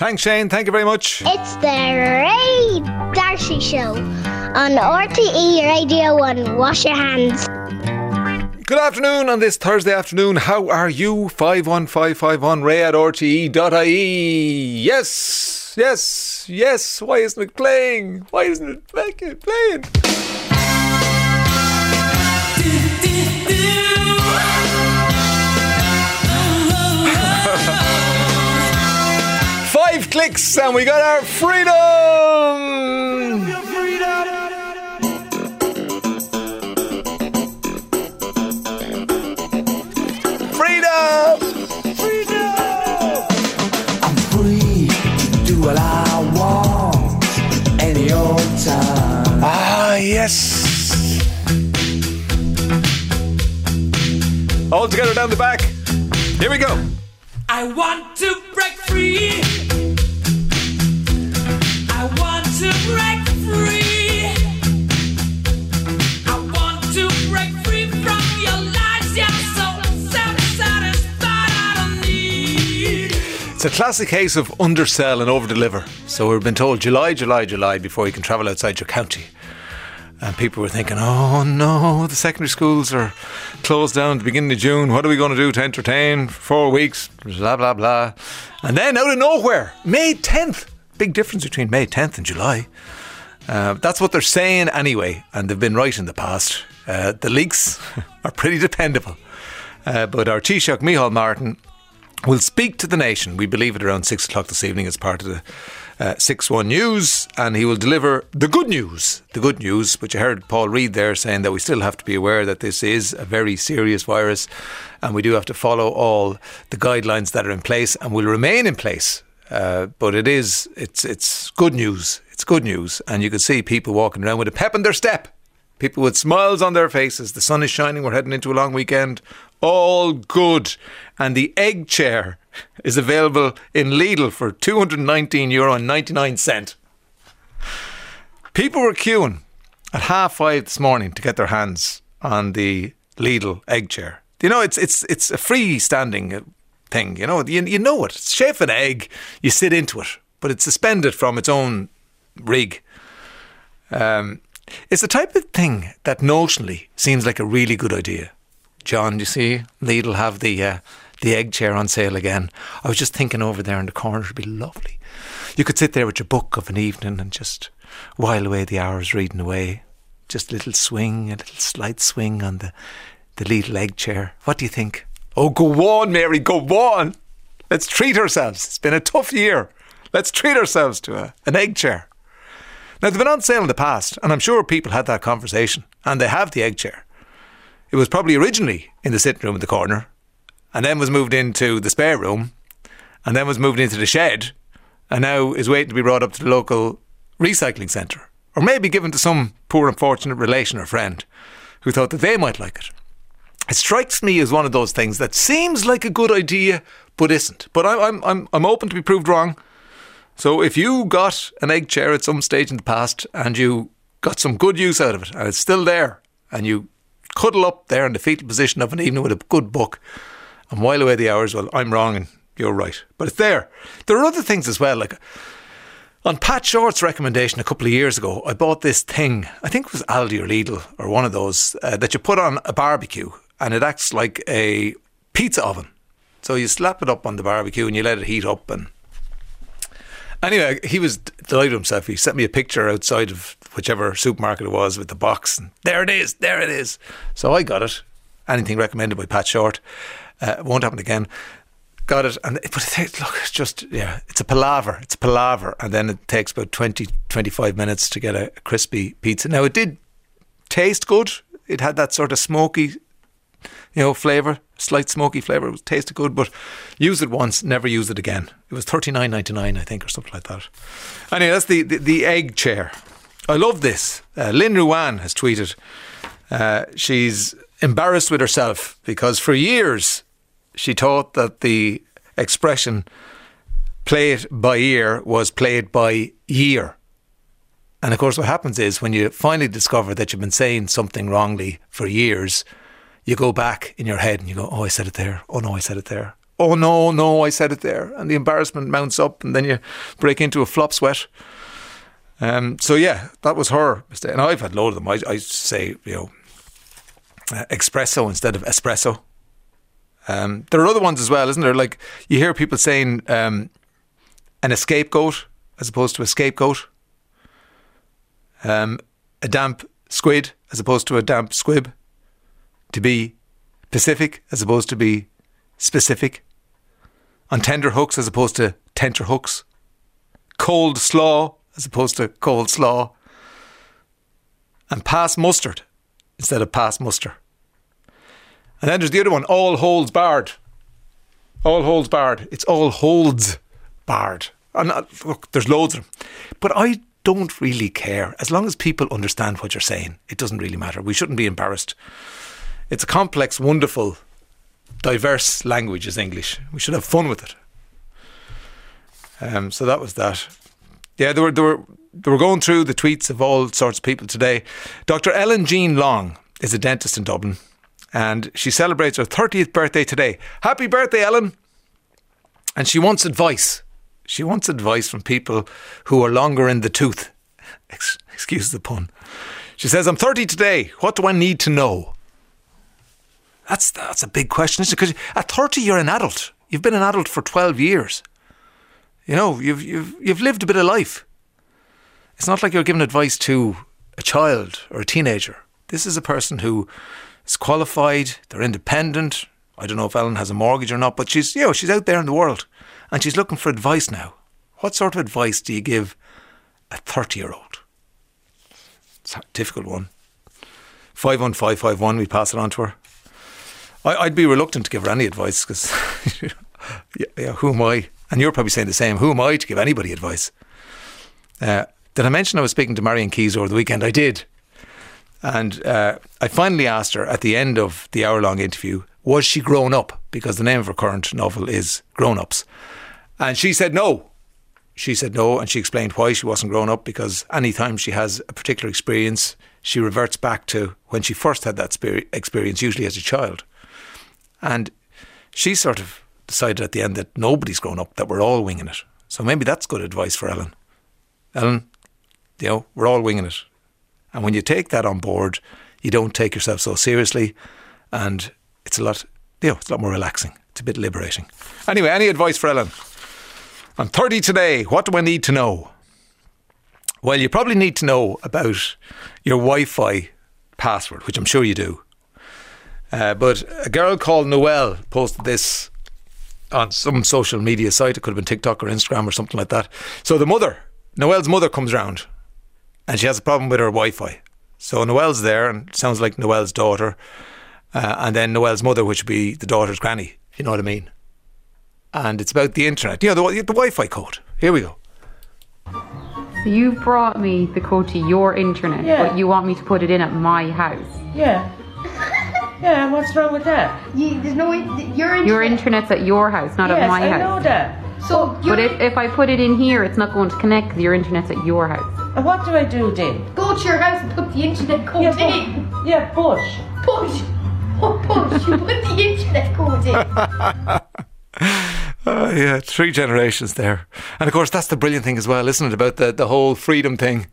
Thanks, Shane. Thank you very much. It's the Ray Darcy Show on RTE Radio 1. Wash your hands. Good afternoon on this Thursday afternoon. How are you? 51551 ray at rte.ie. Yes, yes, yes. Why isn't it playing? Why isn't it playing? Five clicks and we got our freedom. Freedom! I'm free to do what I want any old time. Ah, yes. All together down the back. Here we go. I want to break free. I want to break free. I want to break free from your lies. You're so self-satisfied. I don't need. It's a classic case of undersell and overdeliver. So we've been told July before you can travel outside your county. And people were thinking, oh no, the secondary schools are closed down at the beginning of June. What are we going to do to entertain for 4 weeks? Blah, blah, blah. And then out of nowhere, May 10th. Big difference between May 10th and July. That's what they're saying anyway. And they've been right in the past. The leaks are pretty dependable. But our Taoiseach, Micheál Martin, will speak to the nation. We believe it around 6 o'clock this evening as part of the 6-1 News, and he will deliver the good news, which I heard Paul Reid there saying that we still have to be aware that this is a very serious virus and we do have to follow all the guidelines that are in place and will remain in place. But it's good news. It's good news, and you can see people walking around with a pep in their step. People with smiles on their faces. The sun is shining. We're heading into a long weekend. All good. And the egg chair is available in Lidl for €219.99. People were queuing at 5:30 this morning to get their hands on the Lidl egg chair. You know, it's a freestanding thing. You know it. It's shaped an egg. You sit into it, but it's suspended from its own rig. It's the type of thing that notionally seems like a really good idea. John, you see, Lidl have the egg chair on sale again. I was just thinking over there in the corner, it'd be lovely. You could sit there with your book of an evening and just while away the hours reading away. Just a little slight swing on the Lidl egg chair. What do you think? Oh, go on, Mary, go on. Let's treat ourselves. It's been a tough year. Let's treat ourselves to an egg chair. Now, they've been on sale in the past, and I'm sure people had that conversation, and they have the egg chair. It was probably originally in the sitting room in the corner, and then was moved into the spare room, and then was moved into the shed, and now is waiting to be brought up to the local recycling centre, or maybe given to some poor unfortunate relation or friend who thought that they might like it. It strikes me as one of those things that seems like a good idea, but isn't. But I'm open to be proved wrong. So if you got an egg chair at some stage in the past and you got some good use out of it and it's still there and you cuddle up there in the fetal position of an evening with a good book and while away the hours, well, I'm wrong and you're right. But it's there. There are other things as well. Like on Pat Short's recommendation a couple of years ago, I bought this thing, I think it was Aldi or Lidl or one of those, that you put on a barbecue and it acts like a pizza oven. So you slap it up on the barbecue and you let it heat up. And anyway, he was delighted with himself. He sent me a picture outside of whichever supermarket it was with the box. And there it is. So I got it. Anything recommended by Pat Short. Won't happen again. Got it. But look, it's just, it's a palaver. And then it takes about 20-25 minutes to get a crispy pizza. Now, it did taste good. It had that sort of smoky, flavour, slight smoky flavour. It tasted good, but used it once, never used it again. It was $39.99, I think, or something like that. Anyway, that's the egg chair. I love this. Lynn Ruan has tweeted. She's embarrassed with herself because for years she thought that the expression play it by ear was play it by year. And of course what happens is when you finally discover that you've been saying something wrongly for years, you go back in your head and you go, oh, I said it there. Oh no, I said it there. oh no, I said it there. And the embarrassment mounts up and then you break into a flop sweat. So yeah, that was her mistake. And I've had a load of them. I say, espresso instead of espresso. There are other ones as well, isn't there? Like you hear people saying an escapegoat as opposed to a scapegoat. A damp squid as opposed to a damp squib. To be Pacific as opposed to be specific. On tender hooks as opposed to tenter hooks. Cold slaw as opposed to cold slaw. And pass mustard instead of pass muster. And then there's the other one, all holds barred. All holds barred. It's all holds barred. And look, there's loads of them. But I don't really care. As long as people understand what you're saying, it doesn't really matter. We shouldn't be embarrassed. It's a complex, wonderful, diverse language is English. We should have fun with it. So that was that. Yeah, they were going through the tweets of all sorts of people today. Dr. Ellen Jean Long is a dentist in Dublin, and she celebrates her 30th birthday today. Happy birthday, Ellen! And she wants advice. She wants advice from people who are longer in the tooth. Excuse the pun. She says, I'm 30 today. What do I need to know? That's a big question, isn't it? Because at 30 you're an adult. You've been an adult for 12 years. You know, you've lived a bit of life. It's not like you're giving advice to a child or a teenager. This is a person who is qualified, they're independent. I don't know if Ellen has a mortgage or not, but she's out there in the world and she's looking for advice now. What sort of advice do you give a 30-year-old? It's a difficult one. 51551, we pass it on to her. I'd be reluctant to give her any advice because yeah, who am I? And you're probably saying the same. Who am I to give anybody advice? Did I mention I was speaking to Marion Keyes over the weekend? I did. And I finally asked her at the end of the hour-long interview, was she grown up? Because the name of her current novel is Grown Ups. And she said no. She said no, and she explained why she wasn't grown up, because any time she has a particular experience, she reverts back to when she first had that experience, usually as a child. And she sort of decided at the end that nobody's grown up, that we're all winging it. So maybe that's good advice for Ellen. Ellen, we're all winging it. And when you take that on board, you don't take yourself so seriously, and it's a lot more relaxing. It's a bit liberating. Anyway, any advice for Ellen? I'm 30 today. What do I need to know? Well, you probably need to know about your Wi-Fi password, which I'm sure you do. But a girl called Noelle posted this on some social media site. It could have been TikTok or Instagram or something like that. So Noelle's mother comes round and she has a problem with her Wi-Fi. So Noelle's there, and it sounds like Noelle's daughter, and then Noelle's mother, which would be the daughter's granny, if you know what I mean. And it's about the internet. The Wi-Fi code. Here we go. So you brought me the code to your internet, but you want me to put it in at my house? Yeah. Yeah, what's wrong with that? There's no your internet's at your house, not at my house. Yes, I know that. So, but if I put it in here, it's not going to connect because your internet's at your house. And what do I do then? Go to your house and put the internet code in. Yeah, push. Push. What push? You put the internet code in. Yeah, 3 generations there. And of course, that's the brilliant thing as well, isn't it? About the whole freedom thing.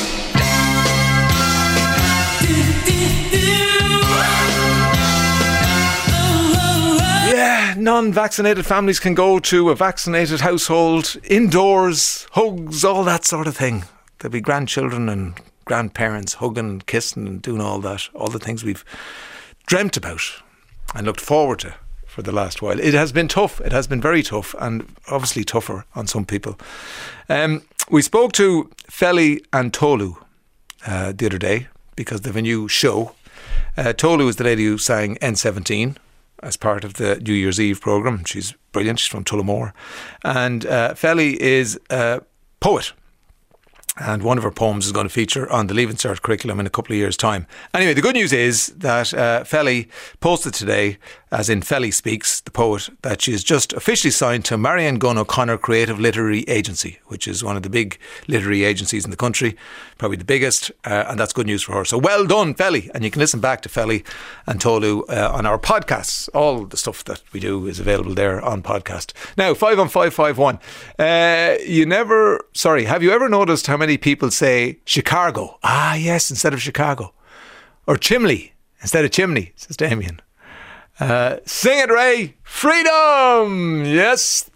Yeah, non-vaccinated families can go to a vaccinated household, indoors, hugs, all that sort of thing. There'll be grandchildren and grandparents hugging and kissing and doing all that, all the things we've dreamt about and looked forward to for the last while. It has been tough. It has been very tough, and obviously tougher on some people. We spoke to Feli and Tolu the other day because they have a new show. Tolu is the lady who sang N17 as part of the New Year's Eve programme. She's brilliant. She's from Tullamore. And Feli is a poet. And one of her poems is going to feature on the Leaving Cert curriculum in a couple of years' time. Anyway, the good news is that Feli posted today as in Felly Speaks, the poet, that she is just officially signed to Marion Gunn O'Connor Creative Literary Agency, which is one of the big literary agencies in the country, probably the biggest, and that's good news for her. So well done, Felly. And you can listen back to Felly and Tolu on our podcasts. All the stuff that we do is available there on podcast. Now, 51551. Have you ever noticed how many people say Chicago? Ah, yes, instead of Chicago. Or Chimley instead of chimney, says Damien. Sing it, Ray. Freedom. Yes.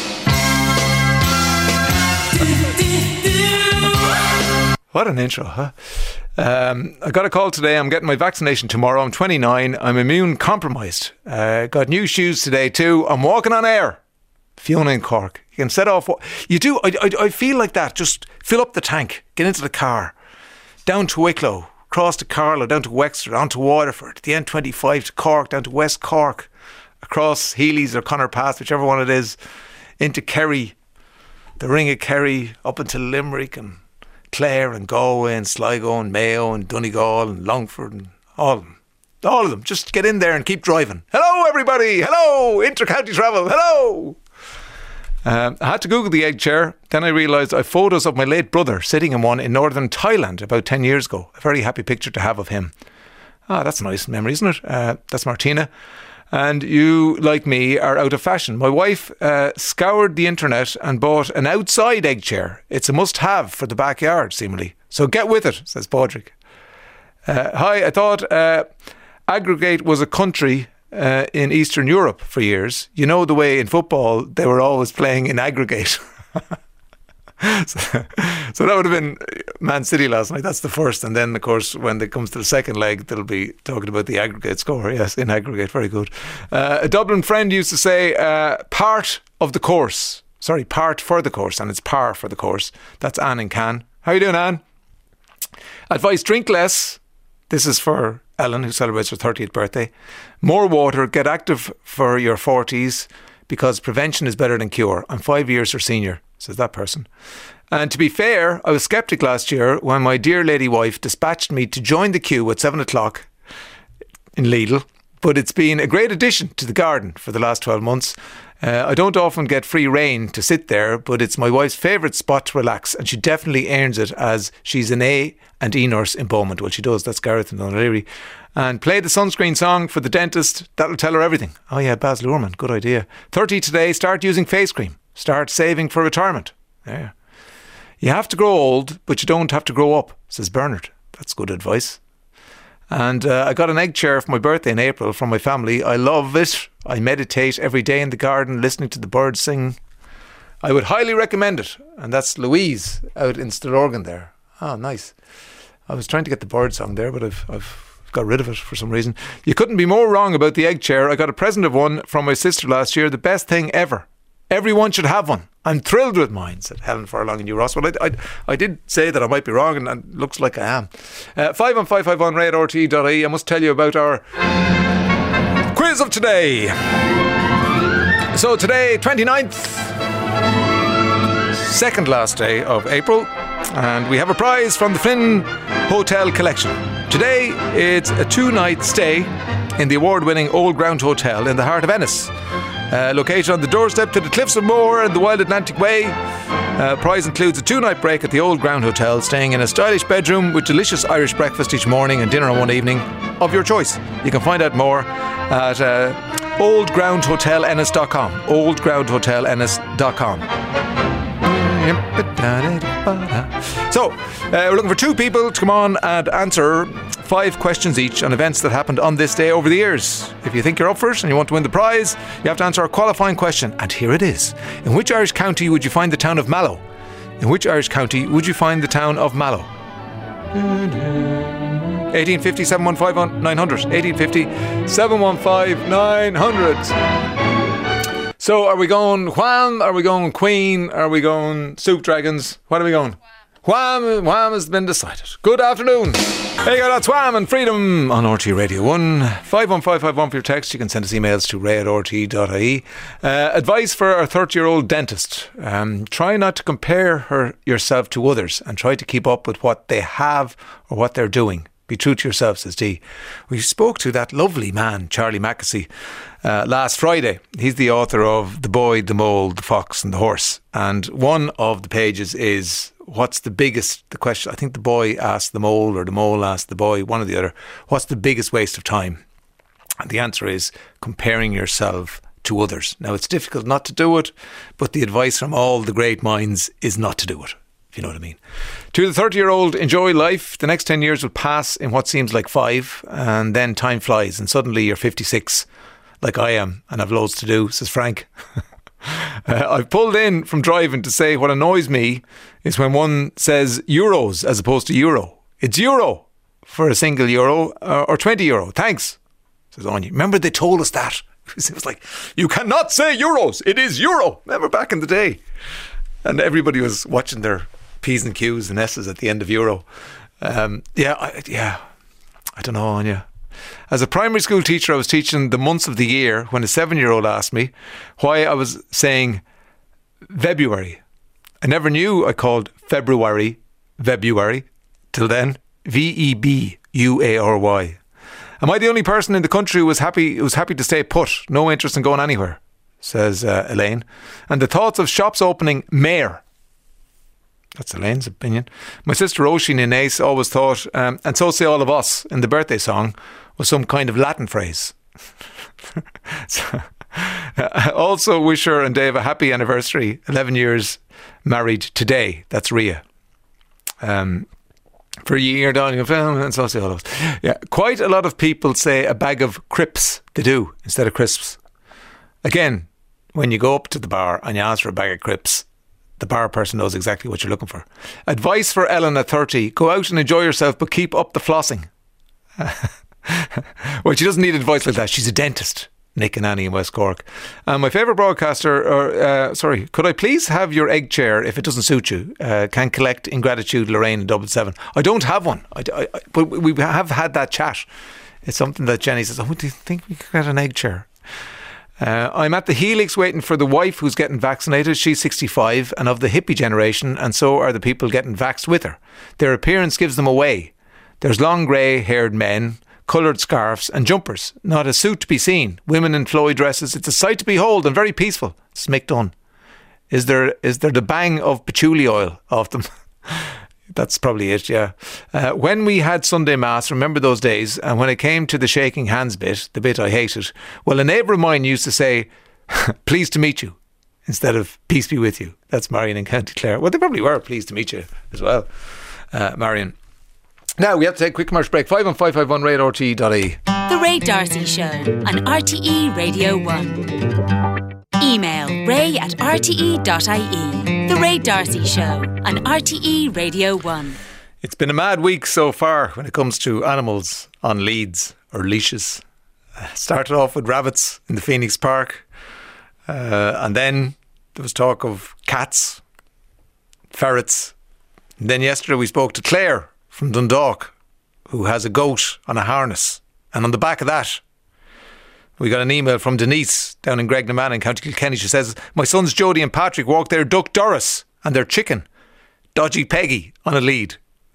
What an intro, huh? I got a call today. I'm getting my vaccination tomorrow. I'm 29. I'm immune compromised. Got new shoes today too. I'm walking on air. Fiona in Cork. You can set off what you do. I feel like that. Just fill up the tank. Get into the car. Down to Wicklow. Across to Carlow, down to Wexford, on to Waterford, the N25 to Cork, down to West Cork, across Healy's or Connor Pass, whichever one it is, into Kerry, the Ring of Kerry, up into Limerick and Clare and Galway and Sligo and Mayo and Donegal and Longford and all of them. All of them. Just get in there and keep driving. Hello, everybody. Hello. Inter-county travel. Hello. I had to Google the egg chair. Then I realised I have photos of my late brother sitting in one in northern Thailand about 10 years ago. A very happy picture to have of him. Ah, that's a nice memory, isn't it? That's Martina. And you, like me, are out of fashion. My wife scoured the internet and bought an outside egg chair. It's a must-have for the backyard, seemingly. So get with it, says Padraig. Hi, I thought Aggregate was a country in Eastern Europe for years. You know the way in football they were always playing in aggregate. So that would have been Man City last night. That's the first. And then, of course, when it comes to the second leg, they'll be talking about the aggregate score. Yes, in aggregate. Very good. A Dublin friend used to say part of the course. Sorry, part for the course. And it's par for the course. That's Anne in Cannes. How are you doing, Anne? Advice, drink less. This is for Ellen, who celebrates her 30th birthday. More water. Get active for your 40s because prevention is better than cure. I'm 5 years her senior, says that person. And to be fair, I was sceptic last year when my dear lady wife dispatched me to join the queue at 7 o'clock in Lidl. But it's been a great addition to the garden for the last 12 months. I don't often get free rein to sit there, but it's my wife's favourite spot to relax, and she definitely earns it as she's an A and E nurse in Beaumont. Well, she does. That's Gareth and O'Leary. And play the sunscreen song for the dentist. That'll tell her everything. Oh yeah, Baz Luhrmann. Good idea. 30 today. Start using face cream. Start saving for retirement. Yeah. You have to grow old, but you don't have to grow up, says Bernard. That's good advice. And I got an egg chair for my birthday in April from my family. I love it. I meditate every day in the garden, listening to the birds sing. I would highly recommend it. And that's Louise out in Stillorgan there. Oh, nice. I was trying to get the bird song there, but I've got rid of it for some reason. You couldn't be more wrong about the egg chair. I got a present of one from my sister last year. The best thing ever. Everyone should have one. I'm thrilled with mine, said Helen Furlong in New Ross. Well, I did say that I might be wrong, and it looks like I am. 51551 ray@rte.ie. I must tell you about our quiz of today. So today, 29th, second last day of April, and we have a prize from the Flynn Hotel Collection. Today, it's a 2-night stay in the award-winning Old Ground Hotel in the heart of Ennis. Located on the doorstep to the Cliffs of Moher and the Wild Atlantic Way. Prize includes a 2-night break at the Old Ground Hotel, staying in a stylish bedroom with delicious Irish breakfast each morning and dinner on one evening of your choice. You can find out more at oldgroundhotelennis.com. oldgroundhotelennis.com. So, we're looking for 2 people to come on and answer 5 questions each on events that happened on this day over the years. If you think you're up for it and you want to win the prize, you have to answer a qualifying question. And here it is. In which Irish county would you find the town of Mallow? In which Irish county would you find the town of Mallow? 1850 715 900. 1850 715 900. So are we going Wham? Are we going Queen? Are we going Soup Dragons? What are we going? Wham has been decided. Good afternoon. There you go, that's Wham and Freedom on RT Radio 1. 51551 for your text. You can send us emails to ray@rte.ie. Advice for our 30-year-old dentist. Try not to compare yourself to others and try to keep up with what they have or what they're doing. Be true to yourself, says Dee. We spoke to that lovely man, Charlie Mackesy, last Friday. He's the author of The Boy, the Mole, the Fox and the Horse. And one of the pages is, what's the question, I think the boy asked the mole or the mole asked the boy, one or the other, what's the biggest waste of time? And the answer is comparing yourself to others. Now, it's difficult not to do it, but the advice from all the great minds is not to do it, if you know what I mean. To the 30-year-old, enjoy life. The next 10 years will pass in what seems like 5, and then time flies, and suddenly you're 56, like I am, and I've loads to do, says Frank. I've pulled in from driving to say what annoys me is when one says euros as opposed to euro. It's euro for a single euro or 20 euro. Thanks, says Anya. Remember they told us that? It was like, you cannot say euros, it is euro. Remember back in the day? And everybody was watching their P's and Q's and S's at the end of euro. I don't know, Anya. As a primary school teacher, I was teaching the months of the year when a 7-year-old asked me why I was saying February. I never knew I called February till then. Vebuary. Am I the only person in the country who was happy to stay put? No interest in going anywhere, says Elaine. And the thoughts of shops opening Mayor. That's Elaine's opinion. My sister Oisin in Ace always thought, and so say all of us, in the birthday song, was some kind of Latin phrase. Also wish her and Dave a happy anniversary. 11 years married today. That's Ria. For a year, darling, and so say all of us. Yeah, quite a lot of people say a bag of crisps. They do, instead of crisps. Again, when you go up to the bar and you ask for a bag of crisps, the bar person knows exactly what you're looking for. Advice for Ellen at 30. Go out and enjoy yourself, but keep up the flossing. Well, she doesn't need advice like that. She's a dentist. Nick and Annie in West Cork. My favourite broadcaster, could I please have your egg chair if it doesn't suit you? Can collect in gratitude, Lorraine in Dublin 7. I don't have one, but we have had that chat. It's something that Jenny says, do you think we could get an egg chair? I'm at the Helix waiting for the wife who's getting vaccinated. She's 65 and of the hippie generation, and so are the people getting vaxxed with her. Their appearance gives them away. There's long grey-haired men, coloured scarves and jumpers. Not a suit to be seen. Women in flowy dresses. It's a sight to behold and very peaceful. It's Mick Dunn. Is there the bang of patchouli oil off them? That's probably it, yeah. When we had Sunday Mass, remember those days, and when it came to the shaking hands bit, the bit I hated, well, a neighbour of mine used to say, pleased to meet you, instead of peace be with you. That's Marion in County Clare. Well, they probably were pleased to meet you as well, Marion. Now, we have to take a quick commercial break. 51551 RTE.ie. The Ray D'Arcy Show on RTE Radio 1. Email ray@rte.ie. The Ray D'Arcy Show on RTE Radio 1. It's been a mad week so far when it comes to animals on leads or leashes. Started off with rabbits in the Phoenix Park. And then there was talk of cats, ferrets. And then yesterday we spoke to Claire from Dundalk, who has a goat on a harness. And on the back of that, we got an email from Denise down in Gregnaman in County Kilkenny. She says, my sons Jody and Patrick walked their duck Doris and their chicken, Dodgy Peggy, on a lead.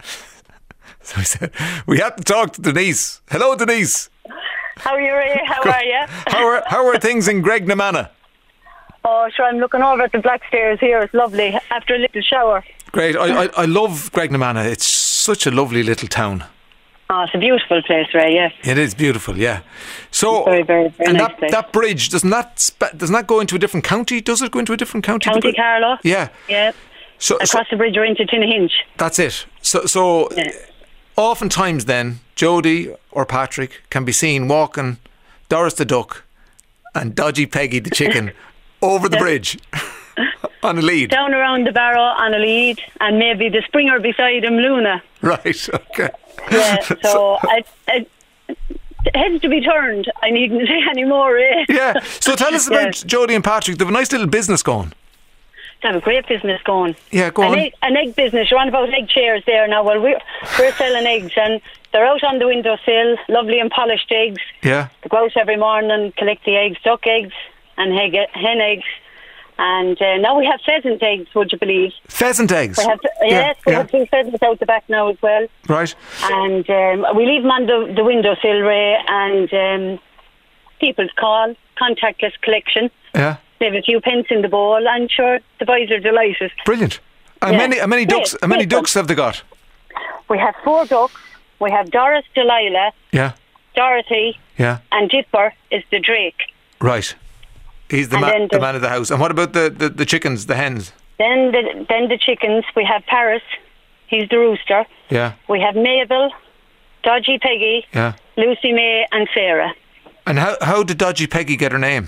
So we said, we had to talk to Denise. Hello, Denise. How are you, Ray? How are you? How are things in Gregnamanagh? Oh, sure, I'm looking over at the Black Stairs here. It's lovely, after a little shower. Great. I love Gregnamanagh. It's such a lovely little town. Oh, it's a beautiful place, Ray, yes. It is beautiful, yeah. So, very, very, very and nice place. that bridge, doesn't that go into a different county? Does it go into a different county? County Carlow. Yeah. Yeah. So, across the bridge, we're into Tinnahinch. That's it. So yeah. Oftentimes then, Jody or Patrick can be seen walking Doris the duck and Dodgy Peggy the chicken over the bridge on a lead. Down around the barrow on a lead, and maybe the springer beside him, Luna. Right, okay. Yeah, so it heads to be turned. I needn't say any more, eh? Yeah, so tell us about Jody and Patrick. They have a nice little business going. They have a great business going. Yeah, go on. An egg business. You're on about egg chairs there now. Well, we're selling eggs, and they're out on the windowsill, lovely and polished eggs. Yeah. They go out every morning and collect the eggs, duck eggs and hen eggs. And now we have pheasant eggs, would you believe? Pheasant eggs? We have, yes, we have 2 pheasants out the back now as well. Right. And we leave them on the windowsill, Ray, and people call, contactless collection. Yeah. They have a few pence in the bowl, and sure, the boys are delighted. Brilliant. How many ducks? How many ducks have they got? We have 4 ducks. We have Doris, Delilah, Yeah. Dorothy, Yeah. and Dipper is the Drake. Right. He's the And then the man of the house. And what about the chickens, the hens? Then the chickens. We have Paris. He's the rooster. Yeah. We have Mabel, Dodgy Peggy, Yeah. Lucy May, and Sarah. And how did Dodgy Peggy get her name?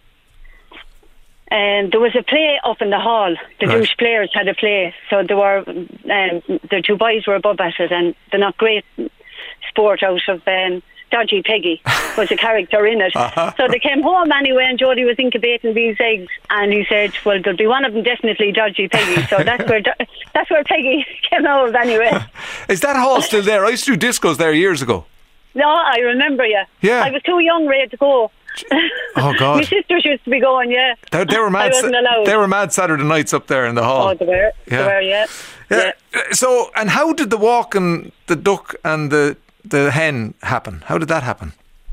And there was a play up in the hall. The Right. douche players had a play, so there were the 2 boys were above at it, and the not great sport out of Dodgy Peggy was a character in it. So they came home anyway, and Jody was incubating these eggs, and he said, "Well, there'll be one of them definitely Dodgy Peggy." So that's where Peggy came out of anyway. Is that hall still there? I used to do discos there years ago. No, I remember you. Yeah. I was too young, Ray, to go. Oh God. My sisters used to be going, yeah. They were mad. I wasn't allowed. They were mad Saturday nights up there in the hall. Oh, they were. They were, yeah. So, and how did the walk and the duck and the hen happen? How did that happen?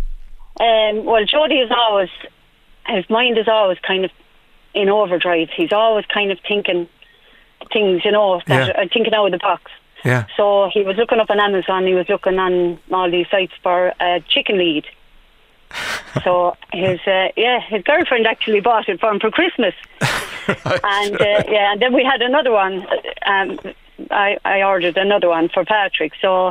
Well, Jody is always, his mind is always kind of in overdrive. He's always kind of thinking things, that are thinking out of the box. Yeah. So he was looking up on Amazon. He was looking on all these sites for a chicken lead. So his girlfriend actually bought it for him for Christmas. And and then we had another one. I ordered another one for Patrick. So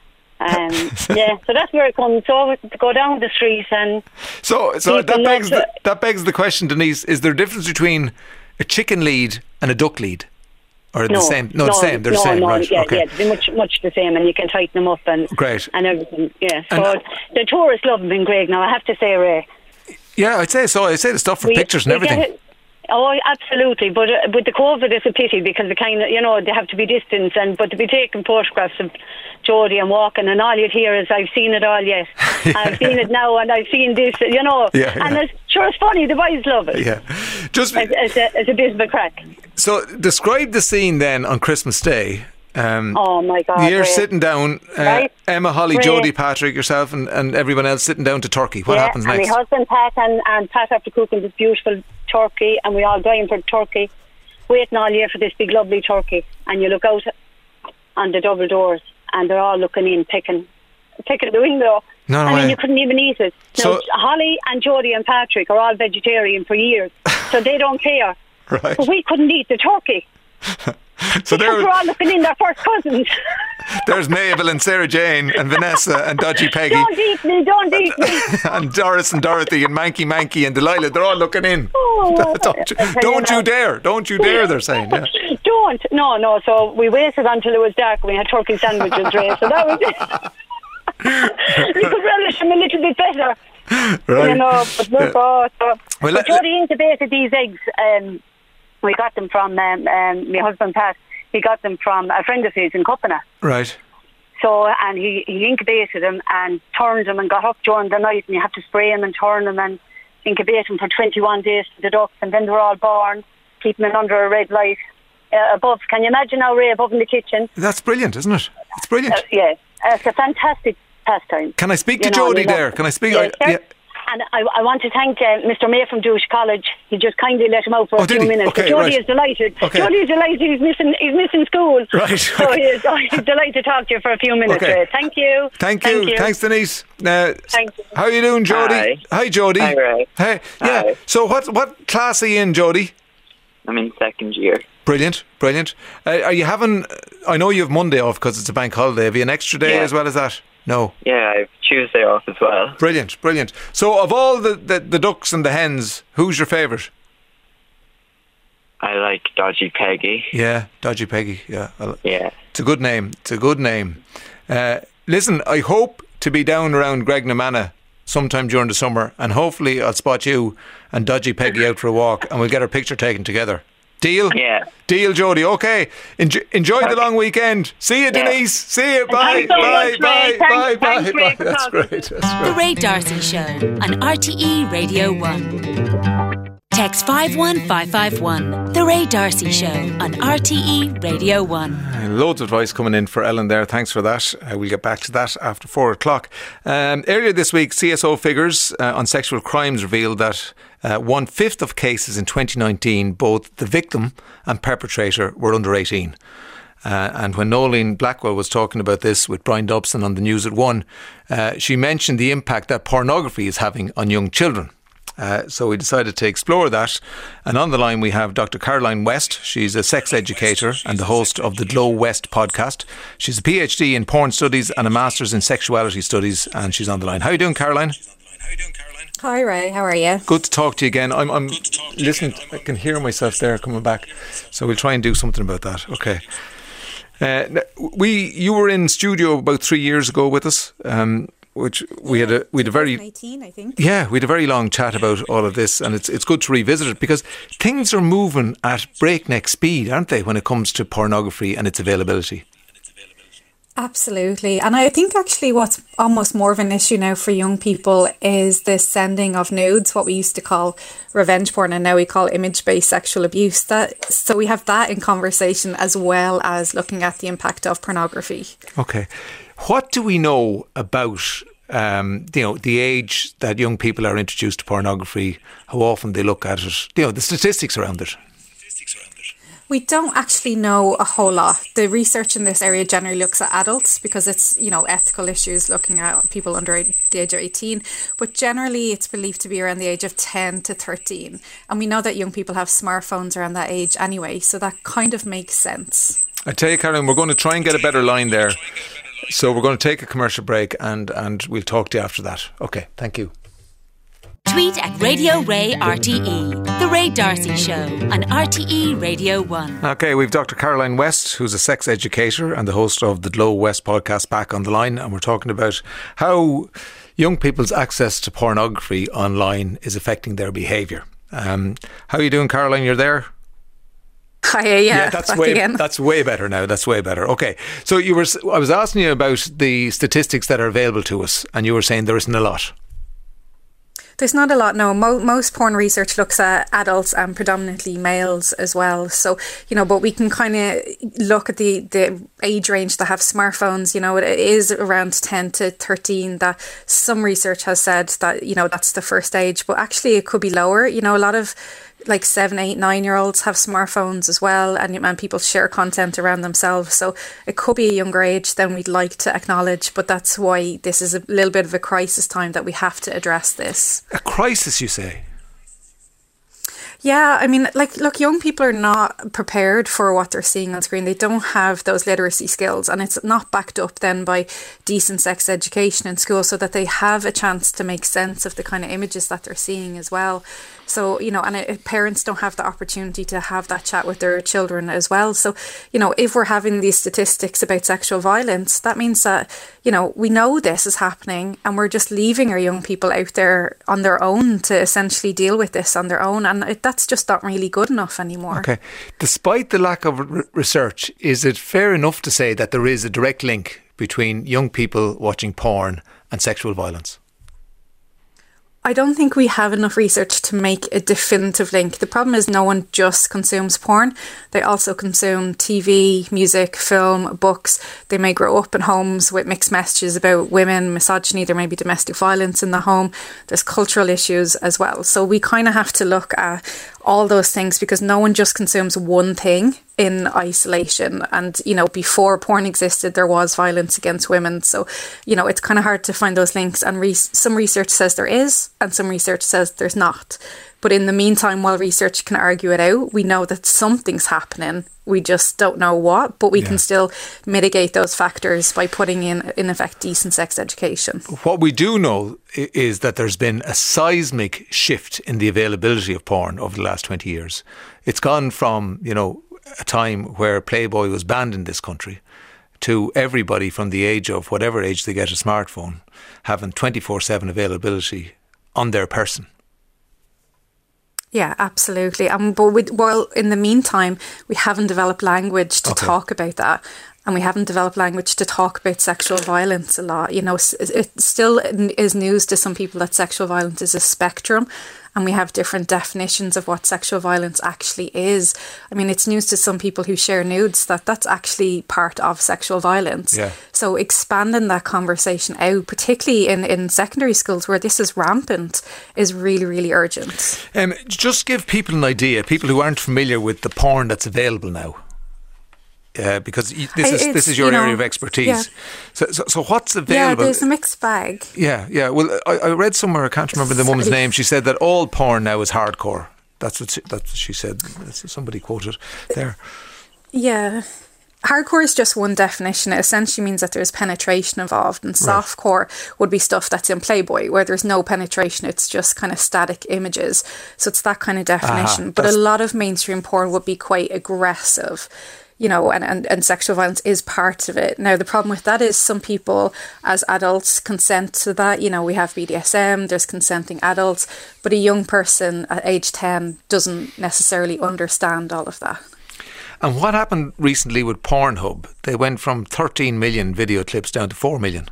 so that's where it comes. So to go down the street and so that begs the question, Denise: is there a difference between a chicken lead and a duck lead? Or the same? No, the same. They're the same, right? Yeah, okay. they're much the same, and you can tighten them up and great and everything. Yeah, so the tourists love them in Greg now. I have to say, Ray. Yeah, I'd say so. I'd say the stuff for pictures and everything. Oh, absolutely. But with the COVID, it's a pity because the kind of they have to be distanced, but to be taking photographs of Jody and walking, and all you'd hear is, "I've seen it all yet. I've seen it now, and I've seen this." And it's funny. The boys love it. Yeah, just it's a bit of a crack. So describe the scene then on Christmas Day. Oh my God! You're sitting down, right? Emma, Holly, Ray. Jody, Patrick, yourself, and everyone else sitting down to turkey. What happens next? And my husband Pat and Pat after cooking this beautiful turkey, and we all dying for turkey, waiting all year for this big lovely turkey. And you look out on the double doors, and they're all looking in, picking the window. No and way. then you couldn't even eat it. So, now, Holly and Jody and Patrick are all vegetarian for years, so they don't care. Right. But we couldn't eat the turkey. So because we're all looking in, their first cousins. There's Mabel and Sarah Jane and Vanessa and Dodgy Peggy. Don't eat me. And Doris and Dorothy and Manky and Delilah. They're all looking in. Oh, don't you dare. Don't you dare, they're saying. Yeah. Don't. No. So we waited until it was dark. We had turkey sandwiches, Ray. So that was it. We could relish them a little bit better. Right. But Jody incubated these eggs. We got them from my husband Pat. He got them from a friend of his in Copenhagen. Right. So, and he incubated them and turned them and got up during the night, and you have to spray them and turn them and incubate them for 21 days for the ducks, and then they're all born, keeping them under a red light above. Can you imagine now, Ray, above in the kitchen? That's brilliant, isn't it? It's brilliant. Yeah, it's a fantastic pastime. Can I speak to Jody there? Can I speak? Yes, sir. And I want to thank Mr. May from Douche College. He just kindly let him out for a few minutes. Okay, Jody is delighted. Okay. Jody is delighted. He's missing school. Right. So he's delighted to talk to you for a few minutes. Okay. Thank you. Thank you. Thanks, Denise. Thank you. How are you doing, Jody? Hi, Jody. Hi, Ray. Hey. Yeah. Hi. So what class are you in, Jody? I'm in second year. Brilliant. Are you having? I know you have Monday off because it's a bank holiday. Have you an extra day as well as that? No. Yeah, I have Tuesday off as well. Brilliant. So of all the ducks and the hens, who's your favourite? I like Dodgy Peggy. Yeah, Dodgy Peggy. Yeah. Yeah. It's a good name. Listen, I hope to be down around Gregnamanagh sometime during the summer, and hopefully I'll spot you and Dodgy Peggy out for a walk, and we'll get our picture taken together. Deal? Yeah. Deal, Jody. Okay. Enjoy the long weekend. See you, Denise. See you. Bye. Bye. That's great. The Ray D'Arcy Show on RTE Radio 1. Text 51551. The Ray D'Arcy Show on RTE Radio 1. Loads of advice coming in for Ellen there. Thanks for that. We'll get back to that after 4 o'clock. Earlier this week, CSO figures on sexual crimes revealed that 1/5 of cases in 2019, both the victim and perpetrator were under 18. And when Nolene Blackwell was talking about this with Brian Dobson on the News at 1, she mentioned the impact that pornography is having on young children. So we decided to explore that. And on the line we have Dr. Caroline West. She's a sex educator and the host of the Glow West podcast. She's a PhD in porn studies and a master's in sexuality studies, and she's on the line. How are you doing, Caroline? Hi Ray, how are you? Good to talk to you again. I'm listening. I can hear myself there coming back. So we'll try and do something about that. Okay. You were in studio about 3 years ago with us, which we had a very 18, I think. Yeah, we had a very long chat about all of this, and it's good to revisit it because things are moving at breakneck speed, aren't they, when it comes to pornography and its availability? Absolutely. And I think actually what's almost more of an issue now for young people is the sending of nudes, what we used to call revenge porn, and now we call image-based sexual abuse. So we have that in conversation as well as looking at the impact of pornography. Okay. What do we know about the age that young people are introduced to pornography, how often they look at it, the statistics around it? We don't actually know a whole lot. The research in this area generally looks at adults because it's, ethical issues looking at people under the age of 18. But generally, it's believed to be around the age of 10 to 13. And we know that young people have smartphones around that age anyway. So that kind of makes sense. I tell you, Caroline, we're going to try and get a better line there. So we're going to take a commercial break and we'll talk to you after that. Okay, thank you. Tweet at Radio Ray RTE. The Ray D'Arcy Show on RTE Radio 1. Okay, we've Dr. Caroline West, who's a sex educator and the host of the Glow West podcast, back on the line, and we're talking about how young people's access to pornography online is affecting their behaviour. How are you doing, Caroline? You're there? Hi, yeah, that's way better now. That's way better. Okay, so I was asking you about the statistics that are available to us, and you were saying there isn't a lot. There's not a lot, no. Most porn research looks at adults and predominantly males as well. So, but we can kind of look at the age range that have smartphones. It is around 10 to 13 that some research has said that, that's the first age. But actually it could be lower. A lot of 7, 8, 9-year-olds have smartphones as well, and people share content around themselves. So it could be a younger age than we'd like to acknowledge, but that's why this is a little bit of a crisis time that we have to address this. A crisis, you say? Yeah, I mean, look, young people are not prepared for what they're seeing on screen. They don't have those literacy skills, and it's not backed up then by decent sex education in school so that they have a chance to make sense of the kind of images that they're seeing as well. So, and parents don't have the opportunity to have that chat with their children as well. So, if we're having these statistics about sexual violence, that means that, we know this is happening and we're just leaving our young people out there on their own to essentially deal with this on their own. And that's just not really good enough anymore. Okay. Despite the lack of research, is it fair enough to say that there is a direct link between young people watching porn and sexual violence? I don't think we have enough research to make a definitive link. The problem is no one just consumes porn. They also consume TV, music, film, books. They may grow up in homes with mixed messages about women, misogyny. There may be domestic violence in the home. There's cultural issues as well. So we kind of have to look at all those things because no one just consumes one thing in isolation. And, before porn existed, there was violence against women. So, it's kind of hard to find those links. And some research says there is, and some research says there's not. But in the meantime, while research can argue it out, we know that something's happening. We just don't know what, but we can still mitigate those factors by putting in effect, decent sex education. What we do know is that there's been a seismic shift in the availability of porn over the last 20 years. It's gone from, a time where Playboy was banned in this country to everybody from the age of whatever age they get a smartphone having 24/7 availability on their person. Yeah, absolutely. But while in the meantime, we haven't developed language to talk about that. And we haven't developed language to talk about sexual violence a lot. It still is news to some people that sexual violence is a spectrum and we have different definitions of what sexual violence actually is. I mean, it's news to some people who share nudes that that's actually part of sexual violence. Yeah. So expanding that conversation out, particularly in secondary schools where this is rampant, is really, really urgent. Just give people an idea, people who aren't familiar with the porn that's available now. Because this is your area of expertise. Yeah. So what's available? Yeah, there's a mixed bag. Yeah. Well, I read somewhere, I can't remember the woman's name, she said that all porn now is hardcore. That's what she said. Somebody quoted there. Yeah. Hardcore is just one definition. It essentially means that there's penetration involved, and softcore would be stuff that's in Playboy where there's no penetration, it's just kind of static images. So it's that kind of definition. But a lot of mainstream porn would be quite aggressive. You know, and sexual violence is part of it. Now, the problem with that is some people as adults consent to that. You know, we have BDSM, there's consenting adults, but a young person at age 10 doesn't necessarily understand all of that. And what happened recently with Pornhub? They went from 13 million video clips down to 4 million.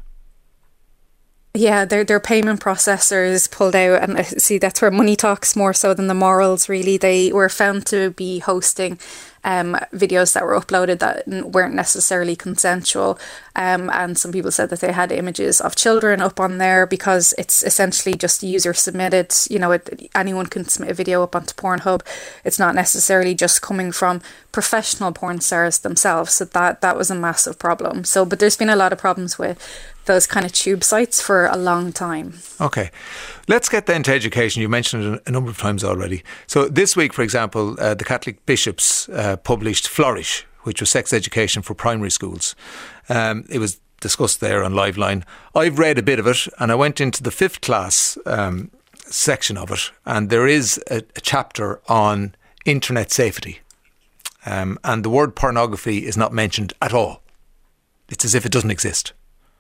Yeah, their payment processors pulled out, and see, that's where money talks more so than the morals, really. They were found to be hosting videos that were uploaded that weren't necessarily consensual, and some people said that they had images of children up on there because it's essentially just user submitted. You know, anyone can submit a video up onto Pornhub. It's not necessarily just coming from professional porn stars themselves, so that was a massive problem. So, but there's been a lot of problems with those kind of tube sites for a long time. Okay. Let's get then to education. You mentioned it a number of times already. So this week, for example, the Catholic bishops published Flourish, which was sex education for primary schools. It was discussed there on Liveline. I've read a bit of it, and I went into the 5th class section of it, and there is a chapter on internet safety. And the word pornography is not mentioned at all. It's as if it doesn't exist.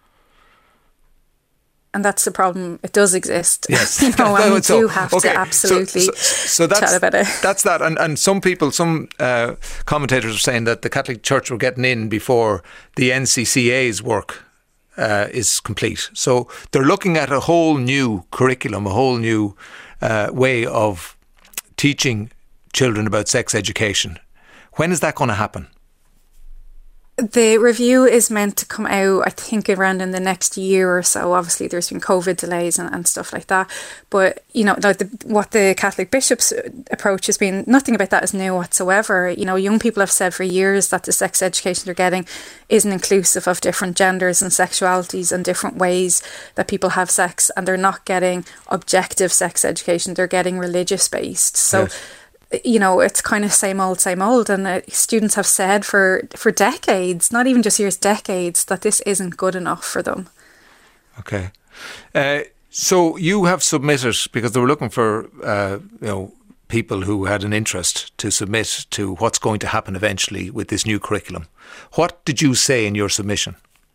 And that's the problem. It does exist. Yes. You know, and we do have to absolutely chat about it. That's that. And some people, some commentators are saying that the Catholic Church were getting in before the NCCA's work is complete. So they're looking at a whole new curriculum, a whole new way of teaching children about sex education. When is that going to happen? The review is meant to come out, I think, around in the next year or so. Obviously, there's been COVID delays and stuff like that. But, you know, what the Catholic bishops' approach has been, nothing about that is new whatsoever. You know, young people have said for years that the sex education they're getting isn't inclusive of different genders and sexualities and different ways that people have sex. And they're not getting objective sex education. They're getting religious-based. So... Yes. You know, it's kind of same old, and students have said for decades, not even just years, decades, that this isn't good enough for them. Okay. So you have submitted, because they were looking for, people who had an interest to submit to what's going to happen eventually with this new curriculum. What did you say in your submission?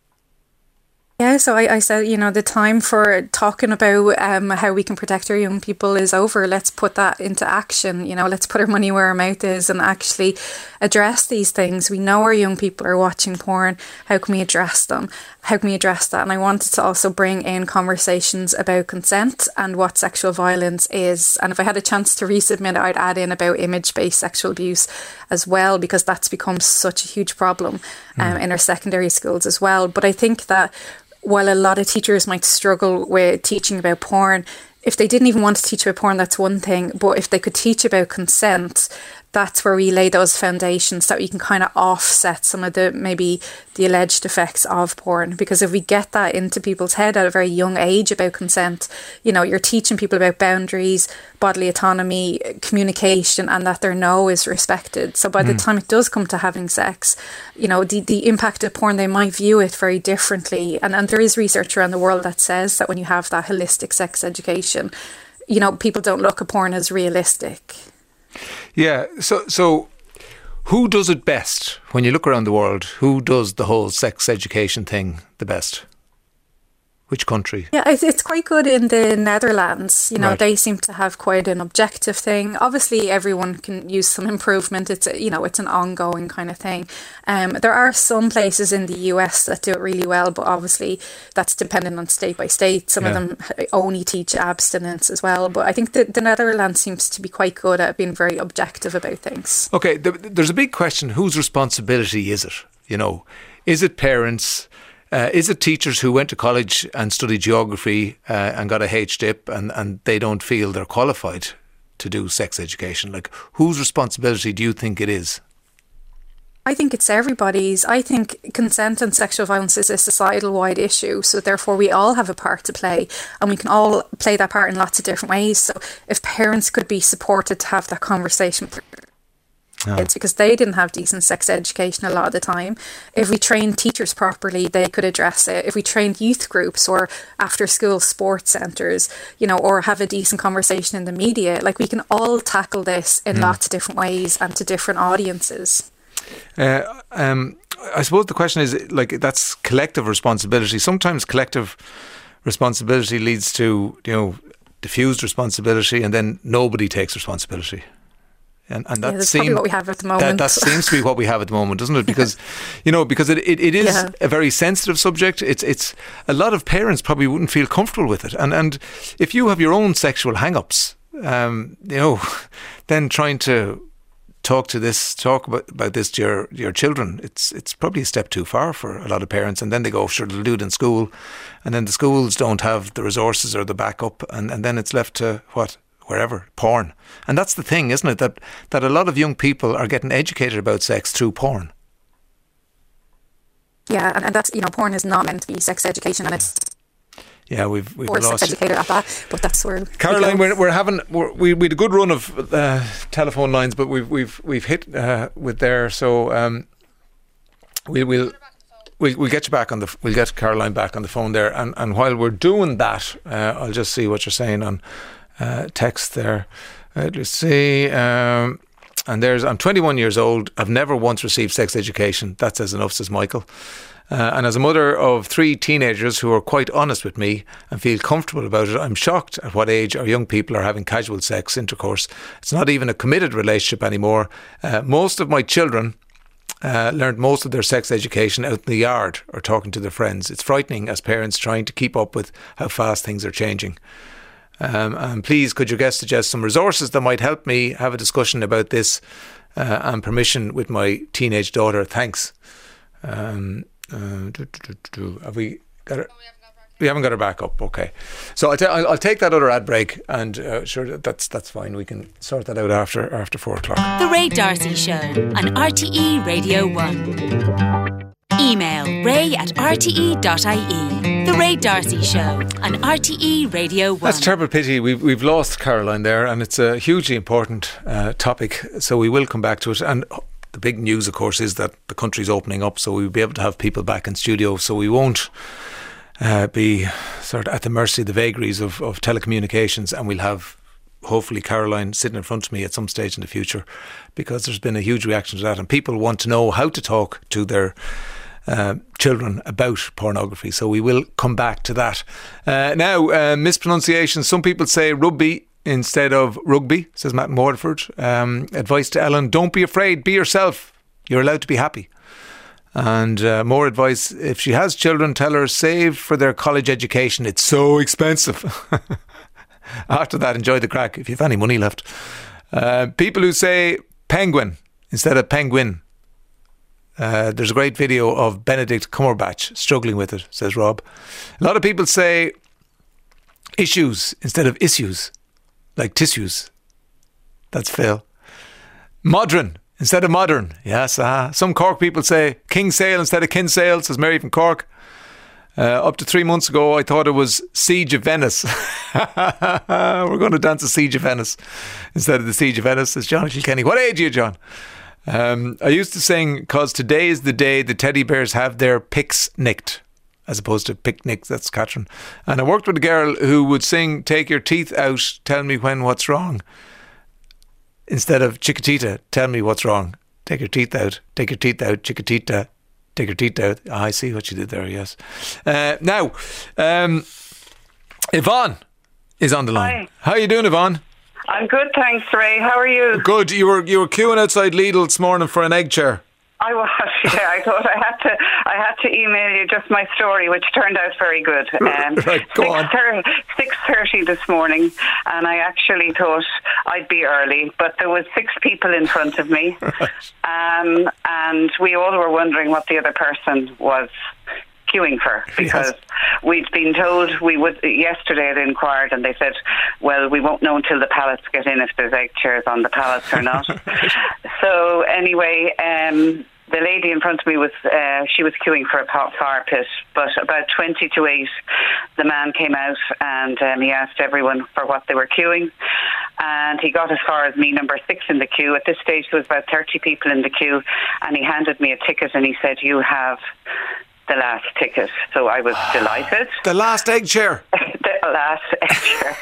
Yeah, so I said, you know, the time for talking about how we can protect our young people is over. Let's put that into action. You know, let's put our money where our mouth is and actually address these things. We know our young people are watching porn. How can we address them? How can we address that? And I wanted to also bring in conversations about consent and what sexual violence is. And if I had a chance to resubmit it, I'd add in about image-based sexual abuse as well, because that's become such a huge problem in our secondary schools as well. But I think that while a lot of teachers might struggle with teaching about porn, if they didn't even want to teach about porn, that's one thing. But if they could teach about consent, that's where we lay those foundations that we can kind of offset some of the alleged effects of porn. Because if we get that into people's head at a very young age about consent, you know, you're teaching people about boundaries, bodily autonomy, communication, and that their no is respected. So by the time it does come to having sex, you know, the impact of porn, they might view it very differently. And there is research around the world that says that when you have that holistic sex education, you know, people don't look at porn as realistic. Yeah, so who does it best? When you look around the world, who does the whole sex education thing the best? Which country? Yeah, it's quite good in the Netherlands. You know, Right. they seem to have quite an objective thing. Obviously, everyone can use some improvement. It's it's an ongoing kind of thing. There are some places in the US that do it really well, but obviously that's dependent on state by state. Some of Yeah. them only teach abstinence as well. But I think the Netherlands seems to be quite good at being very objective about things. Okay, there's a big question. Whose responsibility is it? You know, is it parents? Is it teachers who went to college and studied geography and got a HDip and they don't feel they're qualified to do sex education? Like, whose responsibility do you think it is? I think it's everybody's. I think consent and sexual violence is a societal-wide issue, so therefore we all have a part to play, and we can all play that part in lots of different ways. So if parents could be supported to have that conversation with their kids, because they didn't have decent sex education a lot of the time. If we trained teachers properly, they could address it. If we trained youth groups or after-school sports centres, or have a decent conversation in the media, like, we can all tackle this in lots of different ways and to different audiences. I suppose the question is, like, that's collective responsibility. Sometimes collective responsibility leads to, diffused responsibility, and then nobody takes responsibility. And that that's probably what we have at the moment. That seems to be what we have at the moment, doesn't it? Because, because it is a very sensitive subject. It's a lot of parents probably wouldn't feel comfortable with it. And if you have your own sexual hang-ups, then trying to talk about this to your children, it's probably a step too far for a lot of parents. And then they go, sure, they'll do it in school, and then the schools don't have the resources or the backup, and then it's left to wherever, porn. And that's the thing, isn't it, that a lot of young people are getting educated about sex through porn. Yeah, and that's, porn is not meant to be sex education, and it's we've sex lost educator at that, but that's where Caroline, we had a good run of telephone lines, but we've hit with there, so we'll get you back we'll get Caroline back on the phone there, and while we're doing that, I'll just see what you're saying on text there. Let's see. And I'm 21 years old. I've never once received sex education. That says enough, says Michael. And as a mother of 3 teenagers who are quite honest with me and feel comfortable about it, I'm shocked at what age our young people are having casual sex intercourse. It's not even a committed relationship anymore. Most of my children learned most of their sex education out in the yard or talking to their friends. It's frightening as parents trying to keep up with how fast things are changing. And please, could your guest suggest some resources that might help me have a discussion about this and permission with my teenage daughter? Thanks. Have we got her? We haven't got her back up. Okay, so I'll take that other ad break, and sure, that's fine. We can sort that out after 4:00. The Ray D'Arcy Show on RTE Radio 1. Email ray@rte.ie. The Ray D'Arcy Show on RTE Radio 1. That's a terrible pity. We've lost Caroline there, and it's a hugely important topic, so we will come back to it. And the big news, of course, is that the country's opening up, so we'll be able to have people back in studio, so we won't be sort of at the mercy of the vagaries of telecommunications, and we'll have hopefully Caroline sitting in front of me at some stage in the future, because there's been a huge reaction to that, and people want to know how to talk to their children about pornography, so we will come back to that. Now, mispronunciation. Some people say rugby instead of rugby, says Matt in Waterford. Advice to Ellen: don't be afraid, be yourself, you're allowed to be happy. And more advice: if she has children, tell her save for their college education, it's so expensive. After that, enjoy the crack if you've any money left. People who say penguin instead of penguin. There's a great video of Benedict Cumberbatch struggling with it, says Rob. A lot of people say issues instead of issues, like tissues. That's Phil. Modern instead of modern. Yes, some Cork people say Kinsale instead of Kinsale, says Mary from Cork. Up to 3 months ago, I thought it was Siege of Venice. We're going to dance a Siege of Venice instead of the Siege of Venice, says John Kilkenny. What age are you, John? I used to sing, because today is the day the teddy bears have their picks nicked, as opposed to picnic. That's Catherine. And I worked with a girl who would sing "Take your teeth out, tell me what's wrong," instead of "Chiquitita, tell me what's wrong." Take your teeth out, Chiquitita, Take her teeth out. I see what you did there, yes. Now, Yvonne is on the line. Hi. How are you doing, Yvonne? I'm good, thanks, Ray. How are you? Good. You were queuing outside Lidl this morning for an egg chair. I was, yeah. I thought I had to email you just my story, which turned out very good. Right, go on. 6:30 this morning, and I actually thought I'd be early, but there was 6 people in front of me, and we all were wondering what the other person was queuing for, because we'd been told we would. Yesterday they inquired and they said, well, we won't know until the pallets get in if there's egg chairs on the pallets or not. So anyway, the lady in front of me was she was queuing for a fire pit, but about 20 to 8 the man came out and he asked everyone for what they were queuing, and he got as far as me, number 6 in the queue. At this stage there was about 30 people in the queue, and he handed me a ticket and he said, you have the last ticket. So I was delighted. The last egg chair. The last egg chair.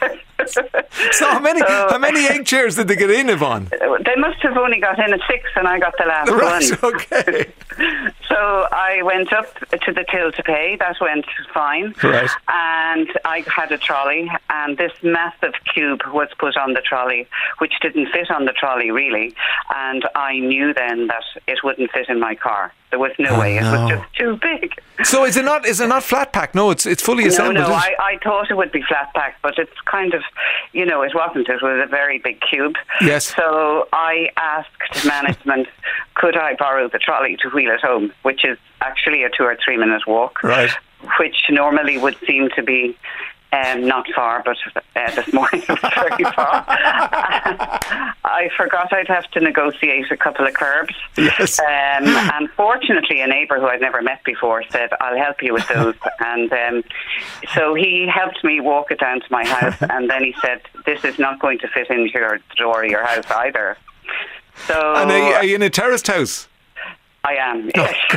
So how many egg chairs did they get in, Yvonne? They must have only got in at 6, and I got the last right, one. Okay. So I went up to the till to pay. That went fine. Right. And I had a trolley, and this massive cube was put on the trolley, which didn't fit on the trolley really. And I knew then that it wouldn't fit in my car. There was no way. No. It was just too big. So is it not flat pack? No, it's fully assembled. No, I thought it would be flat pack, but it's kind of, it wasn't. It was a very big cube. Yes. So I asked management, could I borrow the trolley to wheel it home, which is actually a 2 or 3 minute walk. Right. Which normally would seem to be not far, but this morning it was very far. I forgot I'd have to negotiate a couple of curbs. Yes. And fortunately, a neighbour who I'd never met before said, I'll help you with those. And so he helped me walk it down to my house, and then he said, this is not going to fit into your door of your house either. So, and are you in a terraced house? I am.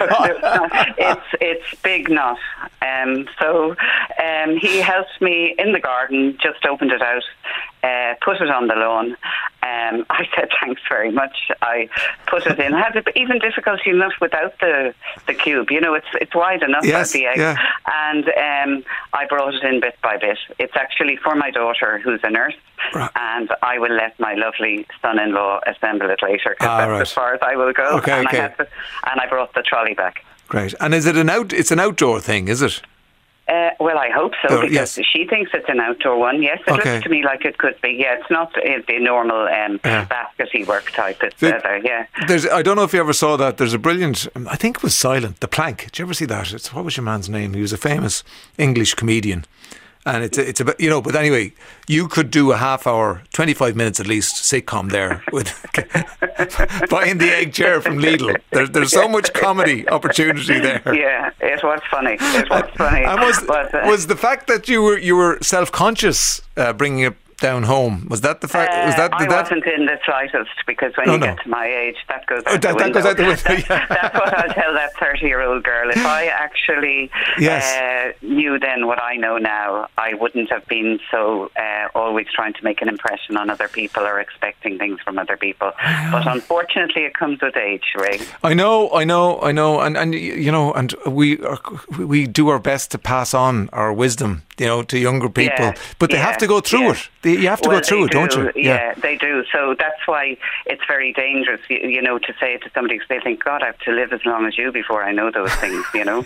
It's big enough. So he helped me in the garden, just opened it out, put it on the lawn. I said thanks very much. I put it in. I had even difficulty enough without the cube. It's wide enough yes, for the egg. Yeah. And I brought it in bit by bit. It's actually for my daughter, who's a nurse. Right. And I will let my lovely son-in-law assemble it later, because that's right. as far as I will go. Okay, okay. And I brought the trolley back. Great. And is it it's an outdoor thing, is it? Well, I hope so, because yes. she thinks it's an outdoor one. Yes, it looks to me like it could be. Yeah, it's not the normal baskety work type. It's leather, yeah. I don't know if you ever saw that. There's a brilliant, I think it was Silent, The Plank. Did you ever see that? What was your man's name? He was a famous English comedian. And it's about, but anyway, you could do a half hour, 25 minutes at least, sitcom there with buying the egg chair from Lidl. There's so much comedy opportunity there. Yeah, it was funny. It was funny. And was the fact that you were self-conscious bringing it down home, was that the fact? I wasn't in the slightest, because when you get to my age, that goes out the window. That goes out the window, yeah. That's what I'll tell that 30-year-old girl. If I actually knew then what I know now, I wouldn't have been so always trying to make an impression on other people or expecting things from other people. But unfortunately, it comes with age, Ray. I know, and we do our best to pass on our wisdom, to younger people, but they have to go through it. You have to go through it, don't you? Yeah, they do. So that's why it's very dangerous, to say it to somebody, because they think, God, I have to live as long as you before I know those things,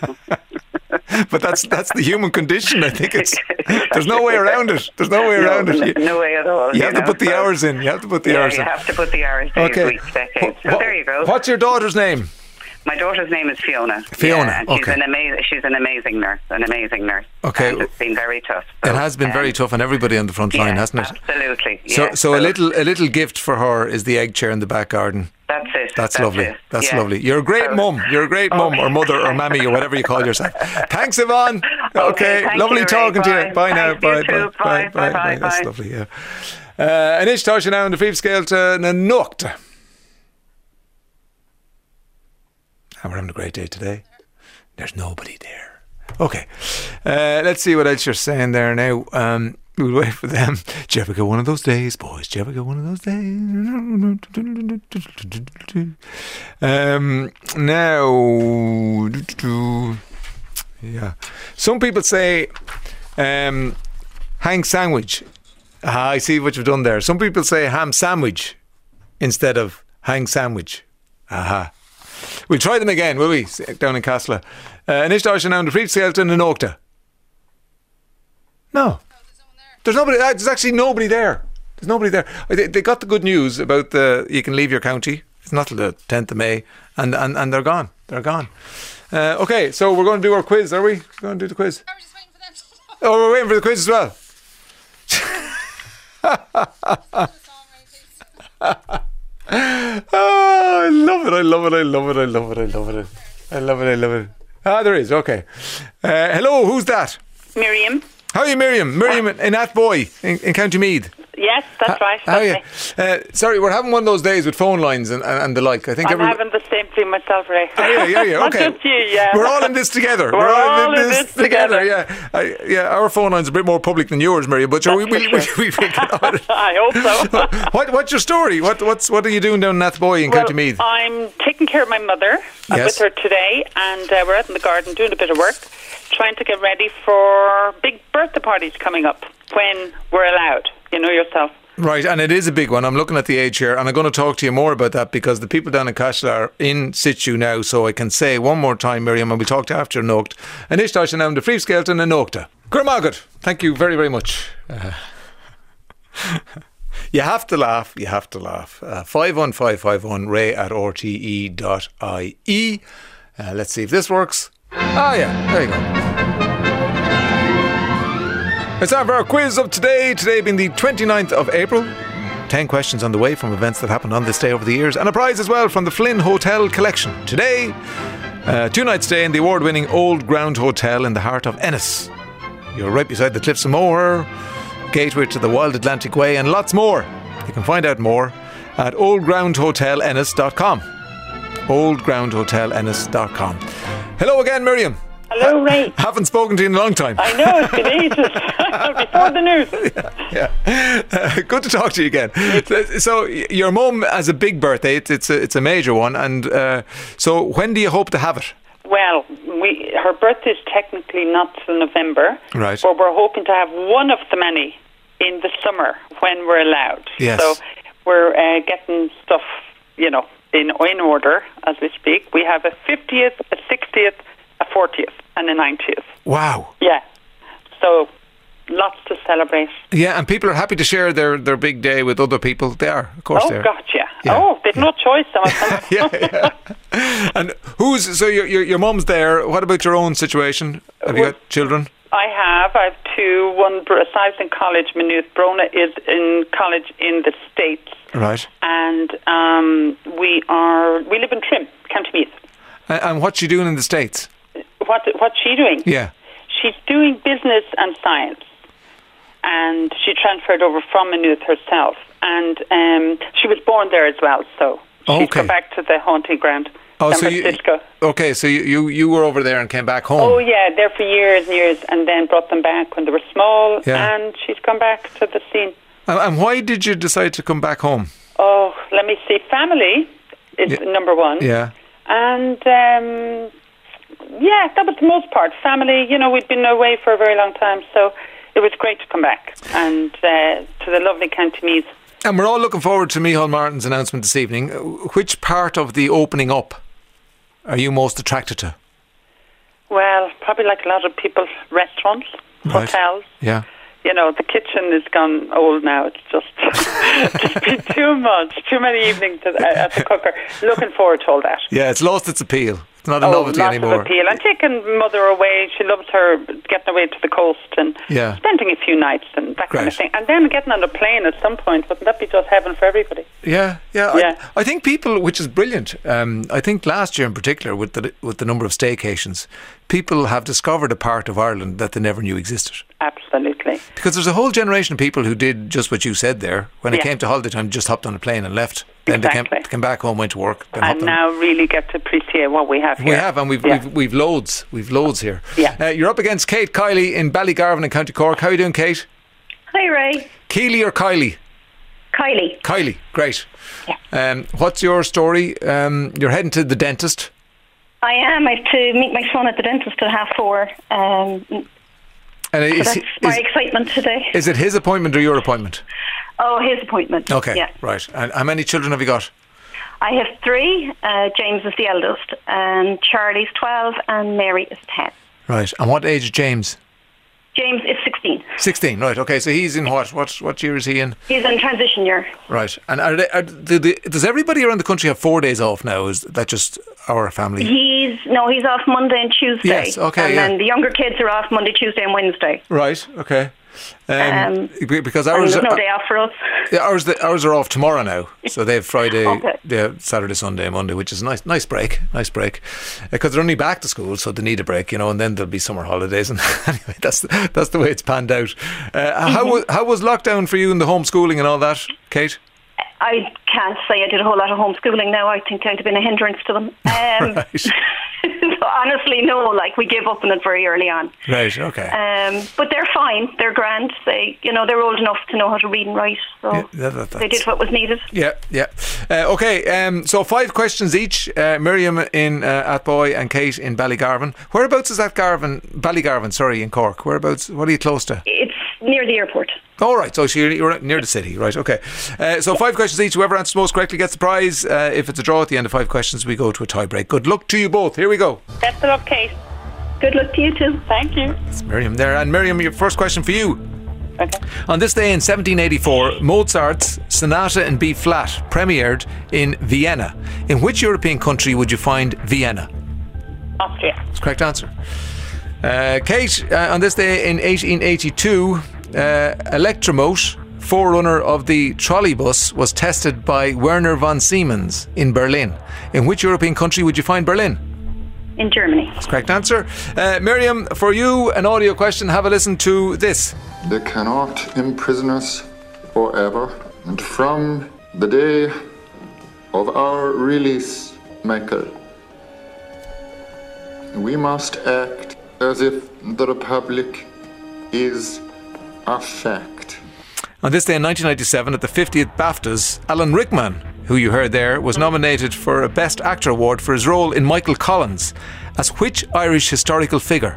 But that's the human condition. I think there's no way around it. There's no way around it. No way at all. You have to put the hours in. You have to put the hours in. You have to put the hours in. Okay. Weeks, decades. So there you go. What's your daughter's name? My daughter's name is Fiona. Fiona, and okay. She's an amazing nurse. Okay. And it's been very tough. So, it has been very tough on everybody on the front line, hasn't it? Absolutely. So a little gift for her is the egg chair in the back garden. That's it. That's lovely. That's lovely. You're a great mum. You're a great mum or mother or mammy or whatever you call yourself. Thanks, Yvonne. Okay. Lovely talking to you. Bye now. Bye. That's lovely. Yeah. Anish Tosh now on the Fief scale to Nanucht. And we're having a great day today. There's nobody there. Okay. Let's see what else you're saying there now. We'll wait for them. Did you ever go one of those days, boys? Did you ever go one of those days? Now, yeah. Some people say hang sandwich. I see what you've done there. Some people say ham sandwich instead of hang sandwich. Aha. We'll try them again, will we? Down in Castla. Anish Darshan now in the Free Skelton in Oakta. No. There's nobody. There's actually nobody there. There's nobody there. They got the good news about you can leave your county. It's not till the 10th of May, and they're gone. They're gone. Okay, so we're going to do our quiz, are we? We're going to do the quiz. I was just waiting for them. Oh, we're waiting for the quiz as well. Oh, I love it. I love it. I love it. I love it. I love it. I love it. I love it. Ah, there is. Okay. Hello. Who's that? Miriam. How are you, Miriam? Miriam in Athboy in County Meath. Yes, that's right. How are you? Sorry, we're having one of those days with phone lines and the like. I think I'm having the same thing myself, Ray. Yeah. Not Okay. just you, yeah. We're all in this together. We're all in this together. Yeah. Our phone line's a bit more public than yours, Miriam. But sure, we I hope so. What's your story? What are you doing down in Athboy in County Meath? I'm taking care of my mother. I'm Yes. with her today, and we're out in the garden doing a bit of work, trying to get ready for big birthday parties coming up when we're allowed. You know yourself. Right, and it is a big one. I'm looking at the age here, and I'm going to talk to you more about that because the people down in Cashel are in situ now. So I can say one more time, Miriam, and we'll talk to you after Nocht. And Ishtash and the Free Skelton and Nochta. Gurmagat, thank you very, very much. You have to laugh. You have to laugh. 51551 ray@rte.ie. Let's see if this works. Oh, yeah, there you go. It's time for our quiz of today. Today being the 29th of April. 10 questions on the way from events that happened on this day over the years. And a prize as well from the Flynn Hotel Collection. Today, 2 nights stay in the award-winning Old Ground Hotel in the heart of Ennis. You're right beside the Cliffs of Moher, gateway to the Wild Atlantic Way, and lots more. You can find out more at oldgroundhotelennis.com. oldgroundhotelennis.com. Hello again, Miriam. Hello, Ray. Haven't spoken to you in a long time. I know, it's been ages. Before the news. Yeah. Good to talk to you again. So your mum has a big birthday. It's a major one. And so when do you hope to have it? Well, her birthday is technically not till November. Right. But we're hoping to have one of the many in the summer when we're allowed. Yes. So we're getting stuff, in order as we speak. We have a 50th, a 60th, a 40th, and a 90th. Wow. Yeah. So lots to celebrate. Yeah, and people are happy to share their big day with other people. They are, of course. They are. God, yeah. Oh, they've no choice, some of them. Yeah. And so your mum's there. What about your own situation? Have you got children? I have 2. One aside in college, Maynooth. Brona is in college in the States. Right. And we live in Trim, County Meath. And what's she doing in the States? What's she doing? Yeah. She's doing business and science. And she transferred over from Maynooth herself. And she was born there as well, so she's come back to the haunting ground, San Francisco. So you were over there and came back home? Oh, yeah, there for years and years, and then brought them back when they were small, and she's come back to the scene. And why did you decide to come back home? Oh, let me see. Family is number one. Yeah. And, that was the most part. Family, we'd been away for a very long time, so it was great to come back and to the lovely County Meath. And we're all looking forward to Micheál Martin's announcement this evening. Which part of the opening up are you most attracted to? Well, probably like a lot of people, restaurants, hotels. Yeah. The kitchen is gone old now. It's just been too much. Too many evenings at the cooker. Looking forward to all that. Yeah, it's lost its appeal. It's not a novelty anymore. Lots of appeal. And taking mother away. She loves her getting away to the coast and spending a few nights and that kind of thing. And then getting on a plane at some point. Wouldn't that be just heaven for everybody? Yeah. I think people, which is brilliant. I think last year in particular, with the number of staycations, people have discovered a part of Ireland that they never knew existed. Absolutely. Because there's a whole generation of people who did just what you said there. When it came to holiday time, just hopped on a plane and left. Then they came back home, went to work. And now really get to appreciate what we have here. We have, and we've loads. We've loads here. Yeah. You're up against Kate Kiley in Ballygarvan in County Cork. How are you doing, Kate? Hi, Ray. Keely or Kylie? Kylie. Kylie, great. Yeah. What's your story? You're heading to the dentist. I am. I have to meet my son at the dentist at 4:30. And so that's my excitement today. Is it his appointment or your appointment? Oh, his appointment. Okay, yeah. Right. And how many children have you got? I have 3. James is the eldest, and Charlie's 12, and Mary is 10. Right. And what age is James? James is 16. 16, right. Okay, so he's in what year is he in? He's in transition year. Right. And does everybody around the country have 4 days off now? Is that just our family? He's off Monday and Tuesday. Yes, okay, and then the younger kids are off Monday, Tuesday and Wednesday. Right, okay. Because ours, there's no day off for us. Yeah, ours are off tomorrow now, so they have Friday, Saturday, Sunday, Monday, which is a nice break, because they're only back to school, so they need a break, and then there'll be summer holidays, and anyway, that's the way it's panned out. How was lockdown for you and the homeschooling and all that, Kate? I can't say I did a whole lot of homeschooling now. I think I'd have been a hindrance to them. Right. So honestly, no, we gave up on it very early on. Right, okay. But they're fine. They're grand. They're old enough to know how to read and write, so they did what was needed. Yeah. Okay, so 5 questions each. Miriam in Athboy and Kate in Ballygarvan. Whereabouts is that Ballygarvan, in Cork? Whereabouts? What are you close to? It's near the airport. All right, so you're near the city, right? Okay. So 5 questions each. Whoever answers most correctly gets the prize. If it's a draw at the end of 5 questions, we go to a tie break. Good luck to you both. Here we go. Best of luck, Kate. Good luck to you too. Thank you. It's Miriam there. And Miriam, your first question for you. Okay. On this day in 1784, Mozart's Sonata in B flat premiered in Vienna. In which European country would you find Vienna? Austria. That's the correct answer. Kate, on this day in 1882, Electromote, forerunner of the trolleybus, was tested by Werner von Siemens in Berlin. In which European country would you find Berlin? In Germany. That's the correct answer. Miriam, for you, an audio question. Have a listen to this. They cannot imprison us forever. And from the day of our release, Michael, we must act as if the Republic is a fact. On this day in 1997, at the 50th BAFTAs, Alan Rickman, who you heard there, was nominated for a Best Actor award for his role in Michael Collins as which Irish historical figure?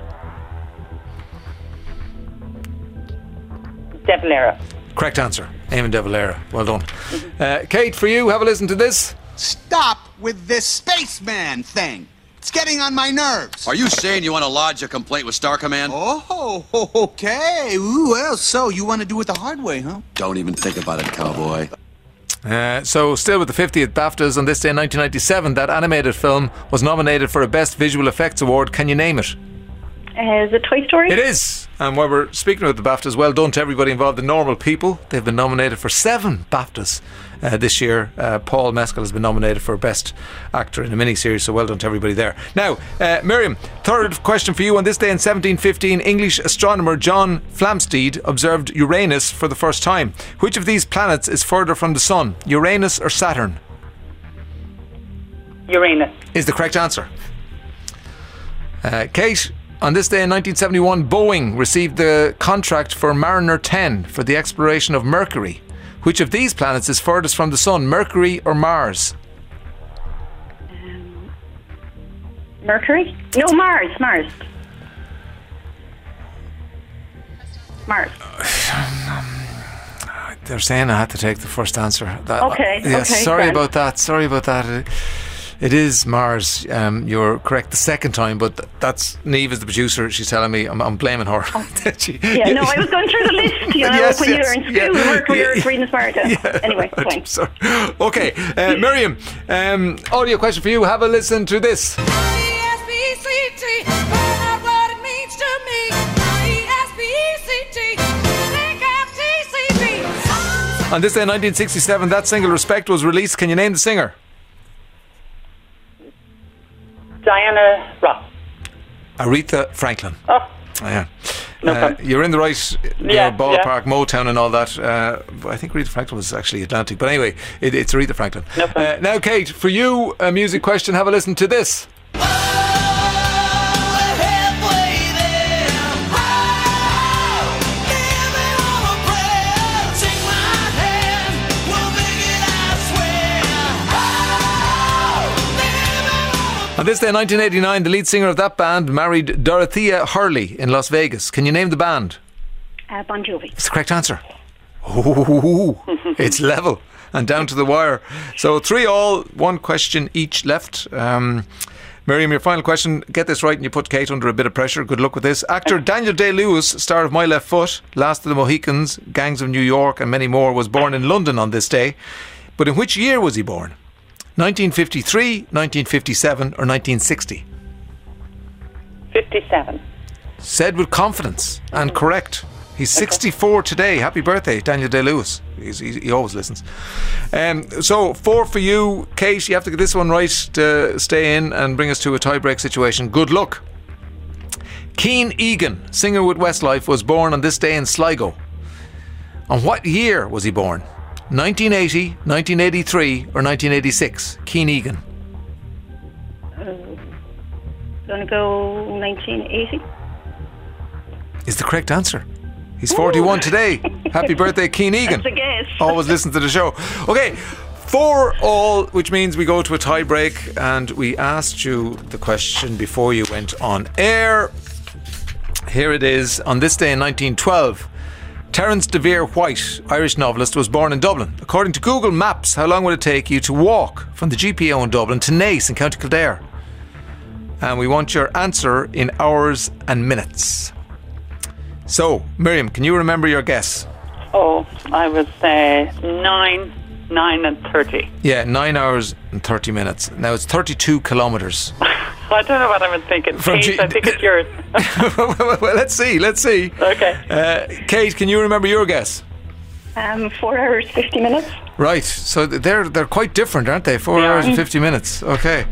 De Valera. Correct answer. Eamon De Valera. Well done. Kate, for you, have a listen to this. Stop with this spaceman thing. It's getting on my nerves. Are you saying you want to lodge a complaint with Star Command? Oh, okay. Ooh, well, so you want to do it the hard way, huh? Don't even think about it, cowboy. So still with the 50th BAFTAs, on this day in 1997, that animated film was nominated for a Best Visual Effects Award. Can you name it? Is it Toy Story? It is. And while we're speaking about the BAFTAs, well done to everybody involved. The Normal People, they've been nominated for 7 BAFTAs this year. Paul Mescal has been nominated for Best Actor in a miniseries, so well done to everybody there. Now, Miriam, third question for you. On this day in 1715, English astronomer John Flamsteed observed Uranus for the first time. Which of these planets is further from the Sun, Uranus or Saturn? Uranus. Is the correct answer. Kate, on this day in 1971, Boeing received the contract for Mariner 10 for the exploration of Mercury. Which of these planets is furthest from the Sun, Mercury or Mars? Mercury? No, Mars. They're saying I had to take the first answer. Okay. Sorry about that. It is Mars. You're correct the second time, but that's Niamh is the producer. She's telling me I'm blaming her. I was going through the list. When you were in school, we were reading smart. Anyway, fine. Sorry. Okay, Miriam, audio question for you. Have a listen to this. On this day in 1967, that single Respect was released. Can you name the singer? Diana Ross. Aretha Franklin. Oh. Yeah. No problem. You're in the right ballpark, yeah. Motown and all that. I think Aretha Franklin was actually Atlantic. But anyway, it's Aretha Franklin. No problem. Now, Kate, for you, a music question. Have a listen to this. On this day in 1989, the lead singer of that band married Dorothea Hurley in Las Vegas. Can you name the band? Bon Jovi. It's the correct answer. Oh, it's level and down to the wire. So 3-3, one question each left. Miriam, your final question. Get this right and you put Kate under a bit of pressure. Good luck with this. Actor Daniel Day-Lewis, star of My Left Foot, Last of the Mohicans, Gangs of New York and many more, was born in London on this day. But in which year was he born? 1953, 1957 or 1960? 57. Said with confidence and correct. He's 64 today. Happy birthday, Daniel Day-Lewis. He always listens. So 4 for you. Kate, you have to get this one right to stay in and bring us to a tie-break situation. Good luck. Keane Egan, singer with Westlife, was born on this day in Sligo. On what year was he born? 1980, 1983 or 1986? Keane Egan. Gonna go 1980. Is the correct answer. He's 41 today. Happy birthday, Keane Egan. That's a guess. Always listen to the show. Okay, 4-4, which means we go to a tie break, and we asked you the question before you went on air. Here it is. On this day in 1912, Terence de Vere White, Irish novelist, was born in Dublin. According to Google Maps, how long would it take you to walk from the GPO in Dublin to Naas in County Kildare? And we want your answer in hours and minutes. So, Miriam, can you remember your guess? Oh, I would say 9 and 30. Yeah, 9 hours and 30 minutes. Now it's 32 kilometres. I don't know what I was thinking. Kate, I think it's yours. Well, let's see. Okay. Kate, can you remember your guess? 4 hours, 50 minutes. Right, so they're quite different, aren't they? 4 hours and 50 minutes. Okay.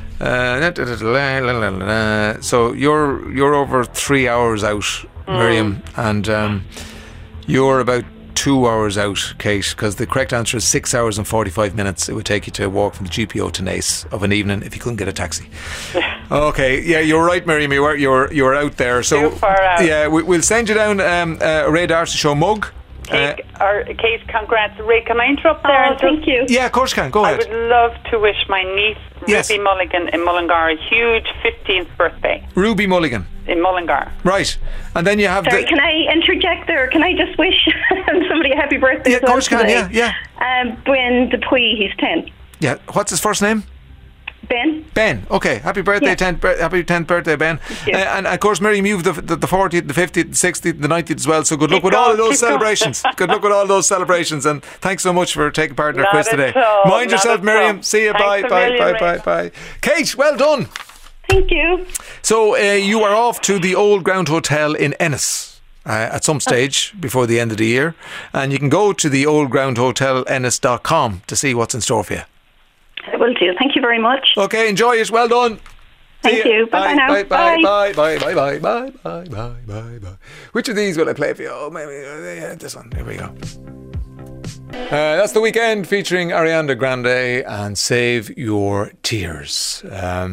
So you're over 3 hours out, Miriam, and you're about 2 hours out, Kate, because the correct answer is 6 hours and 45 minutes it would take you to walk from the GPO to Naas of an evening if you couldn't get a taxi. Okay, yeah, you're right, Miriam, you're out there. So too far out. Yeah, we'll send you down a Ray D'Arcy Show mug. Kate, congrats. Ray, can I interrupt there? Oh, thank you. Yeah, of course you can. Go ahead. I would love to wish my niece, Yes. Ruby Mulligan in Mullingar, a huge 15th birthday. Ruby Mulligan. In Mullingar. Right. And then you have Sorry, can I interject there? Can I just wish somebody a happy birthday? Yeah, of course you can, yeah. Ben Dupuy, he's 10. Yeah, what's his first name? Ben. Okay, happy birthday, happy 10th birthday, Ben. And of course, Miriam, you've the 40th, the 50th, the 60th, the 90th as well. So good luck with all of those celebrations. Good luck with all those celebrations, and thanks so much for taking part in our quiz today. Mind yourself, Miriam. See you. Bye. Kate, well done. Thank you. So you are off to the Old Ground Hotel in Ennis at some stage before the end of the year, and you can go to the oldgroundhotelennis.com to see what's in store for you. I will do. Thank you very much. Okay, enjoy it. Well done. Thank you. Bye now. Bye. Which of these will I play for you? Oh, maybe this one. Here we go. That's The Weekend featuring Ariana Grande and Save Your Tears.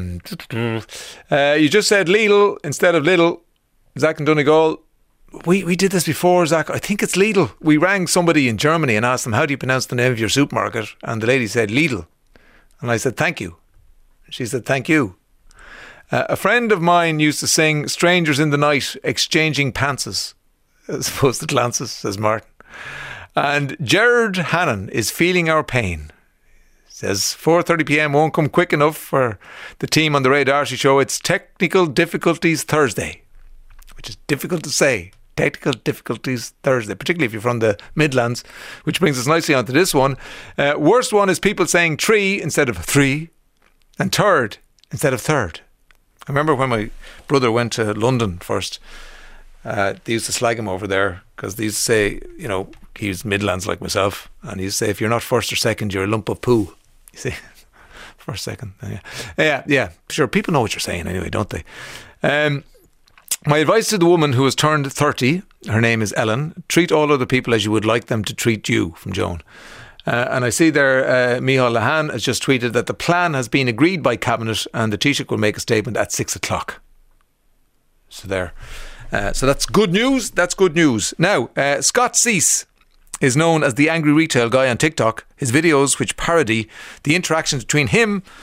You just said Lidl instead of Lidl. Zach in Donegal. We did this before, Zach. I think it's Lidl. We rang somebody in Germany and asked them, how do you pronounce the name of your supermarket? And the lady said Lidl. And I said, thank you. She said, thank you. A friend of mine used to sing Strangers in the Night Exchanging Pantses as opposed to glances, says Martin. And Gerard Hannon is feeling our pain. Says 4:30pm won't come quick enough for the team on the Ray D'Arcy Show. It's Technical Difficulties Thursday, which is difficult to say. Technical Difficulties Thursday, particularly if you're from the Midlands, which brings us nicely onto this one. Worst one is people saying tree instead of three, and third instead of third. I remember when my brother went to London first, they used to slag him over there because they used to say, you know, he's Midlands like myself, and he used to say, if you're not first or second, you're a lump of poo. You see, first, second. Yeah, sure, people know what you're saying anyway, don't they? My advice to the woman who has turned 30, her name is Ellen, treat all other people as you would like them to treat you, from Joan. And I see there, Micheál Lahan has just tweeted that the plan has been agreed by Cabinet and the Taoiseach will make a statement at 6 o'clock. So there. So that's good news. Now, Scott Cease is known as the angry retail guy on TikTok. His videos, which parody the interactions between him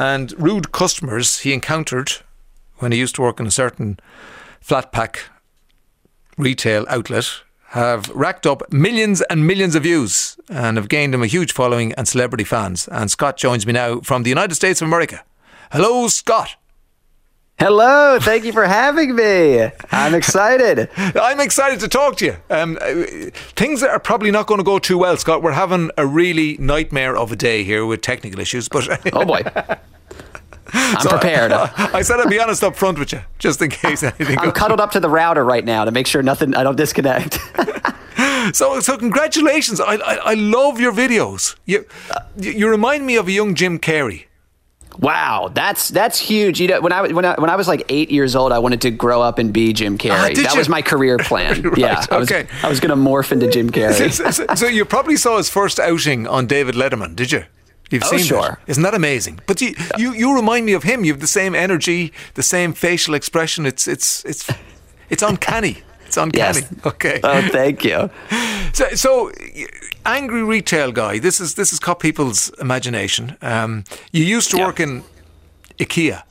and rude customers he encountered when he used to work in a certain flat pack retail outlet have racked up millions and millions of views and have gained him a huge following and celebrity fans. And Scott joins me now from the United States of America. Hello, Scott. Hello, thank you for having me. I'm excited. I'm excited to talk to you. Things are probably not going to go too well, Scott. We're having a really nightmare of a day here with technical issues. But oh boy. I'm prepared. I said I'd be honest up front with you, just in case anything I'm cuddled up to the router right now to make sure I don't disconnect. So congratulations. I love your videos. You remind me of a young Jim Carrey. Wow, that's huge. You know, when I was like 8 years old, I wanted to grow up and be Jim Carrey. That was my career plan. Right, yeah, I was going to morph into Jim Carrey. So you probably saw his first outing on David Letterman, did you? You've seen sure. That. Isn't that amazing? But you remind me of him. You have the same energy, the same facial expression. It's uncanny. It's uncanny. Yes. Okay. Oh, thank you. So angry retail guy. This has caught people's imagination. You used to work in IKEA.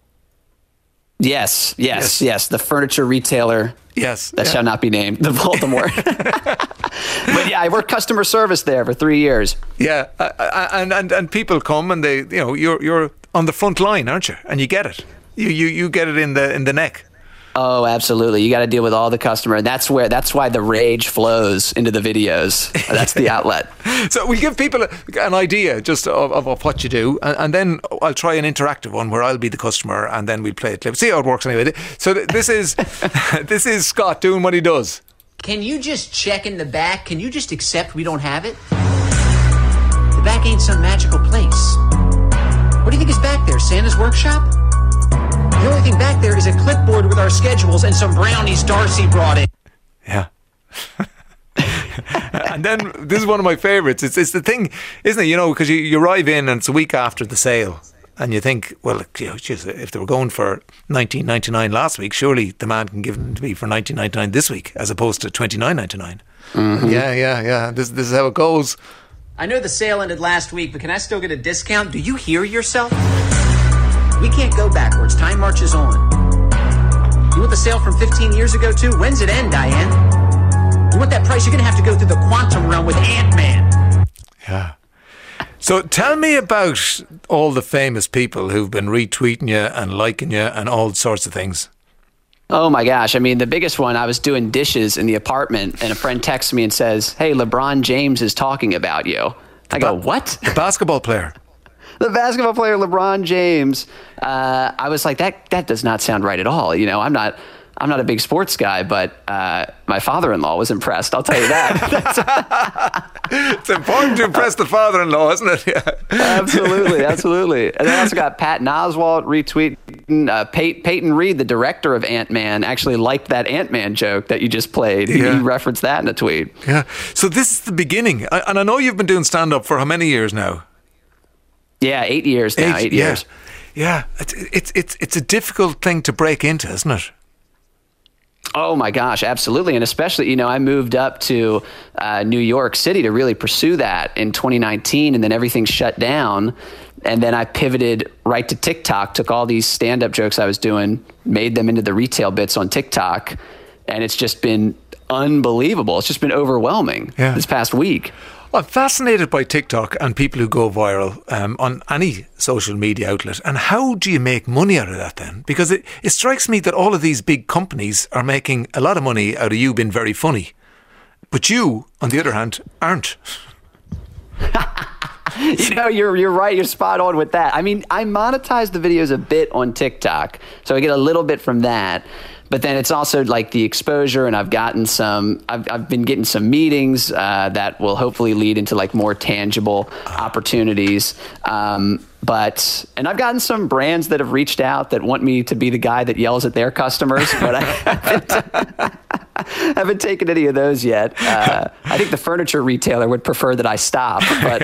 Yes. The furniture retailer. Yes. That shall not be named. The Baltimore. But yeah, I worked customer service there for 3 years. Yeah, and people come and they, you're on the front line, aren't you? And you get it. You get it in the neck. Oh, absolutely. You got to deal with all the customer. And that's why the rage flows into the videos. That's the outlet. So we give people an idea just of what you do. And then I'll try an interactive one where I'll be the customer and then we'll play a clip. See how it works anyway. So this is Scott doing what he does. Can you just check in the back? Can you just accept we don't have it? The back ain't some magical place. What do you think is back there? Santa's workshop? The only thing back there is a clipboard with our schedules and some brownies Darcy brought in. Yeah. And then this is one of my favourites. It's the thing, isn't it? Because you arrive in and it's a week after the sale, and you think, well, if they were going for $19.99 last week, surely the man can give them to me for $19.99 this week, as opposed to $29.99. Mm-hmm. Yeah. This is how it goes. I know the sale ended last week, but can I still get a discount? Do you hear yourself? We can't go backwards. Time marches on. You want the sale from 15 years ago, too? When's it end, Diane? You want that price? You're going to have to go through the quantum realm with Ant-Man. Yeah. So tell me about all the famous people who've been retweeting you and liking you and all sorts of things. Oh, my gosh. I mean, the biggest one, I was doing dishes in the apartment, and a friend texts me and says, hey, LeBron James is talking about you. I go, what? The basketball player. The basketball player LeBron James. I was like, that does not sound right at all. I'm not a big sports guy, but my father-in-law was impressed. I'll tell you that. It's important to impress the father-in-law, isn't it? Yeah. Absolutely. And then I also got Patton Oswalt retweeting. Peyton Reed, the director of Ant-Man, actually liked that Ant-Man joke that you just played. He referenced that in a tweet. Yeah. So this is the beginning. And I know you've been doing stand-up for how many years now? Yeah, 8 years now. 8 years. Yeah, it's a difficult thing to break into, isn't it? Oh my gosh, absolutely. And especially, I moved up to New York City to really pursue that in 2019, and then everything shut down. And then I pivoted right to TikTok, took all these stand-up jokes I was doing, made them into the retail bits on TikTok. And it's just been unbelievable. It's just been overwhelming this past week. I'm fascinated by TikTok and people who go viral on any social media outlet. And how do you make money out of that then? Because it strikes me that all of these big companies are making a lot of money out of you being very funny. But you, on the other hand, aren't. You're right. You're spot on with that. I mean, I monetize the videos a bit on TikTok, so I get a little bit from that. But then it's also like the exposure, and I've been getting some meetings that will hopefully lead into like more tangible opportunities. And I've gotten some brands that have reached out that want me to be the guy that yells at their customers, but I haven't taken any of those yet. I think the furniture retailer would prefer that I stop. But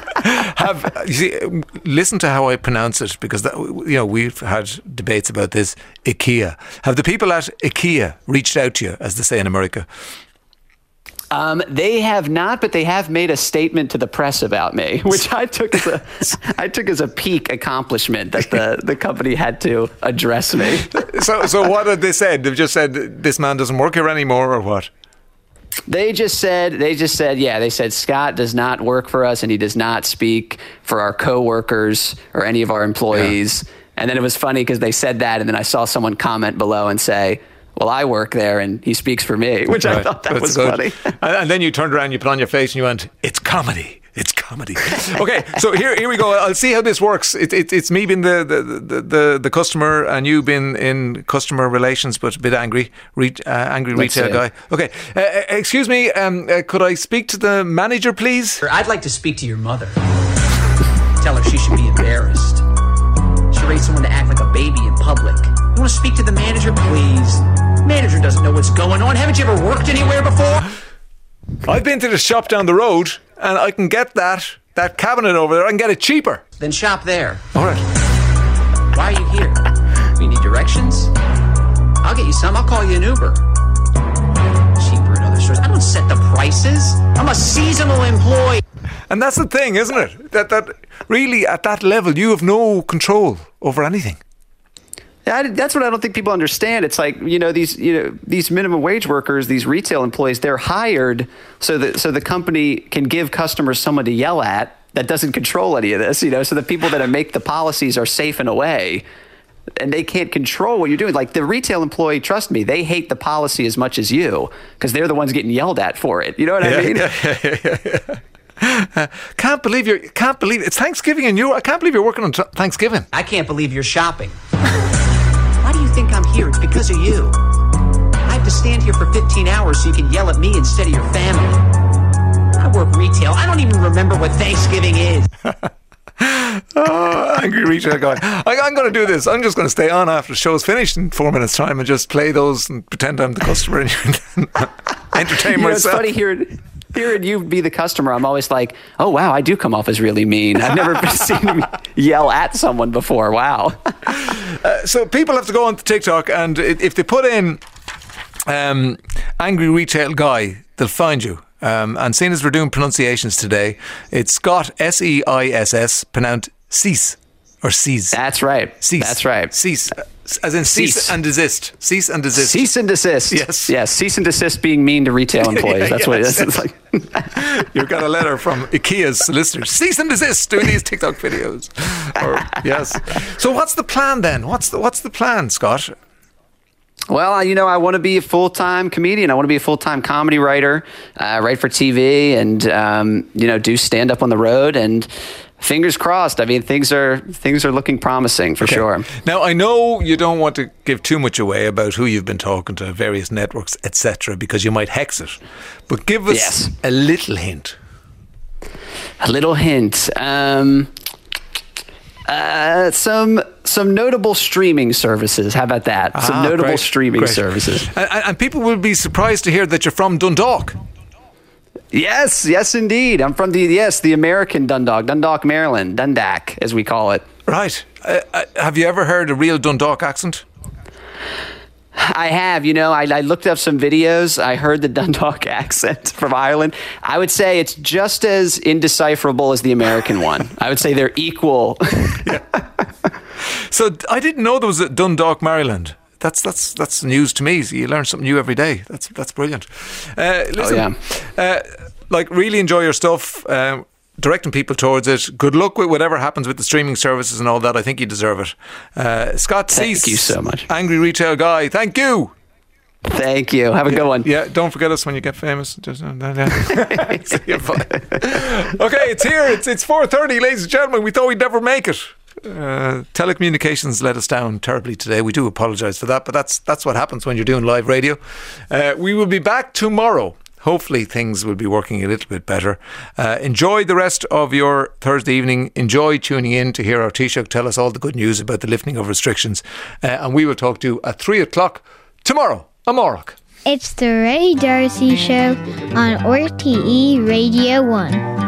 listen to how I pronounce it, because we've had debates about this. IKEA. Have the people at IKEA reached out to you, as they say in America? They have not, but they have made a statement to the press about me, which I took as a peak accomplishment that the company had to address me. So what had they said? They've just said this man doesn't work here anymore, or what? They just said, yeah, they said Scott does not work for us and he does not speak for our coworkers or any of our employees. Yeah. And then it was funny because they said that, and then I saw someone comment below and say, well, I work there and he speaks for me, which I thought that was good. Funny. And then you turned around, you put on your face and you went, it's comedy. It's comedy. Okay, so here we go. I'll see how this works. It's me being the customer and you being in customer relations, but a bit angry retail guy. Okay, excuse me, could I speak to the manager, please? I'd like to speak to your mother. Tell her she should be embarrassed. She raised someone to act like a baby in public. You want to speak to the manager, please? Manager doesn't know what's going on. Haven't you ever worked anywhere before? I've been to the shop down the road and I can get that cabinet over there. I can get it cheaper. Then shop there. All right. Why are you here? You need directions? I'll get you some. I'll call you an Uber. Cheaper in other stores. I don't set the prices. I'm a seasonal employee. And that's the thing, isn't it? That really at that level you have no control over anything. Yeah, that's what I don't think people understand. It's like, these minimum wage workers, these retail employees, they're hired so the company can give customers someone to yell at that doesn't control any of this, so the people that make the policies are safe in a way, and they can't control what you're doing. Like the retail employee, trust me, they hate the policy as much as you because they're the ones getting yelled at for it. You know what I mean? Yeah. Can't believe it's Thanksgiving and I can't believe you're working on Thanksgiving. I can't believe you're shopping. Why do you think I'm here? It's because of you. I have to stand here for 15 hours so you can yell at me instead of your family. I work retail. I don't even remember what Thanksgiving is. Oh, angry retail guy. I'm going to do this. I'm just going to stay on after the show's finished in 4 minutes' time and just play those and pretend I'm the customer and entertain myself. It's funny hearing you be the customer. I'm always like, oh, wow, I do come off as really mean. I've never seen him yell at someone before. Wow. So people have to go on TikTok, and if they put in angry retail guy, they'll find you. And seeing as we're doing pronunciations today, it's Scott, S-E-I-S-S, pronounced cease or cease. That's right. Cease. That's right. Cease. As in cease and desist. Cease and desist. Cease and desist. Yes. Yes. Cease and desist being mean to retail employees. That's what it is. It's like you've got a letter from IKEA's solicitors. Cease and desist doing these TikTok videos. Yes. So what's the plan then? What's the plan, Scott? Well, I want to be a full-time comedian. I want to be a full-time comedy writer, write for TV, and do stand up on the road. And fingers crossed. I mean, things are looking promising for sure. Now, I know you don't want to give too much away about who you've been talking to, various networks, etc., because you might hex it. But give us a little hint. A little hint. Some notable streaming services. How about that? Some notable streaming services. And people will be surprised to hear that you're from Dundalk. Yes, indeed. I'm from the American Dundalk, Maryland, Dundalk, as we call it. Right. Have you ever heard a real Dundalk accent? I have. I looked up some videos. I heard the Dundalk accent from Ireland. I would say it's just as indecipherable as the American one. I would say they're equal. So I didn't know there was a Dundalk, Maryland. That's news to me. So you learn something new every day. That's brilliant. Listen, really enjoy your stuff. Directing people towards it. Good luck with whatever happens with the streaming services and all that. I think you deserve it. Scott Cease. Thank you so much. Angry retail guy. Thank you. Thank you. Have a good one. Yeah, don't forget us when you get famous. Okay, it's here. It's 4:30, ladies and gentlemen. We thought we'd never make it. Telecommunications let us down terribly today. We do apologise for that, but that's what happens when you're doing live radio. We will be back tomorrow. Hopefully things will be working a little bit better. Enjoy the rest of your Thursday evening. Enjoy tuning in to hear our Taoiseach tell us all the good news about the lifting of restrictions. And we will talk to you at 3 o'clock tomorrow. Amorach. It's the Ray Darcy Show on RTE Radio 1.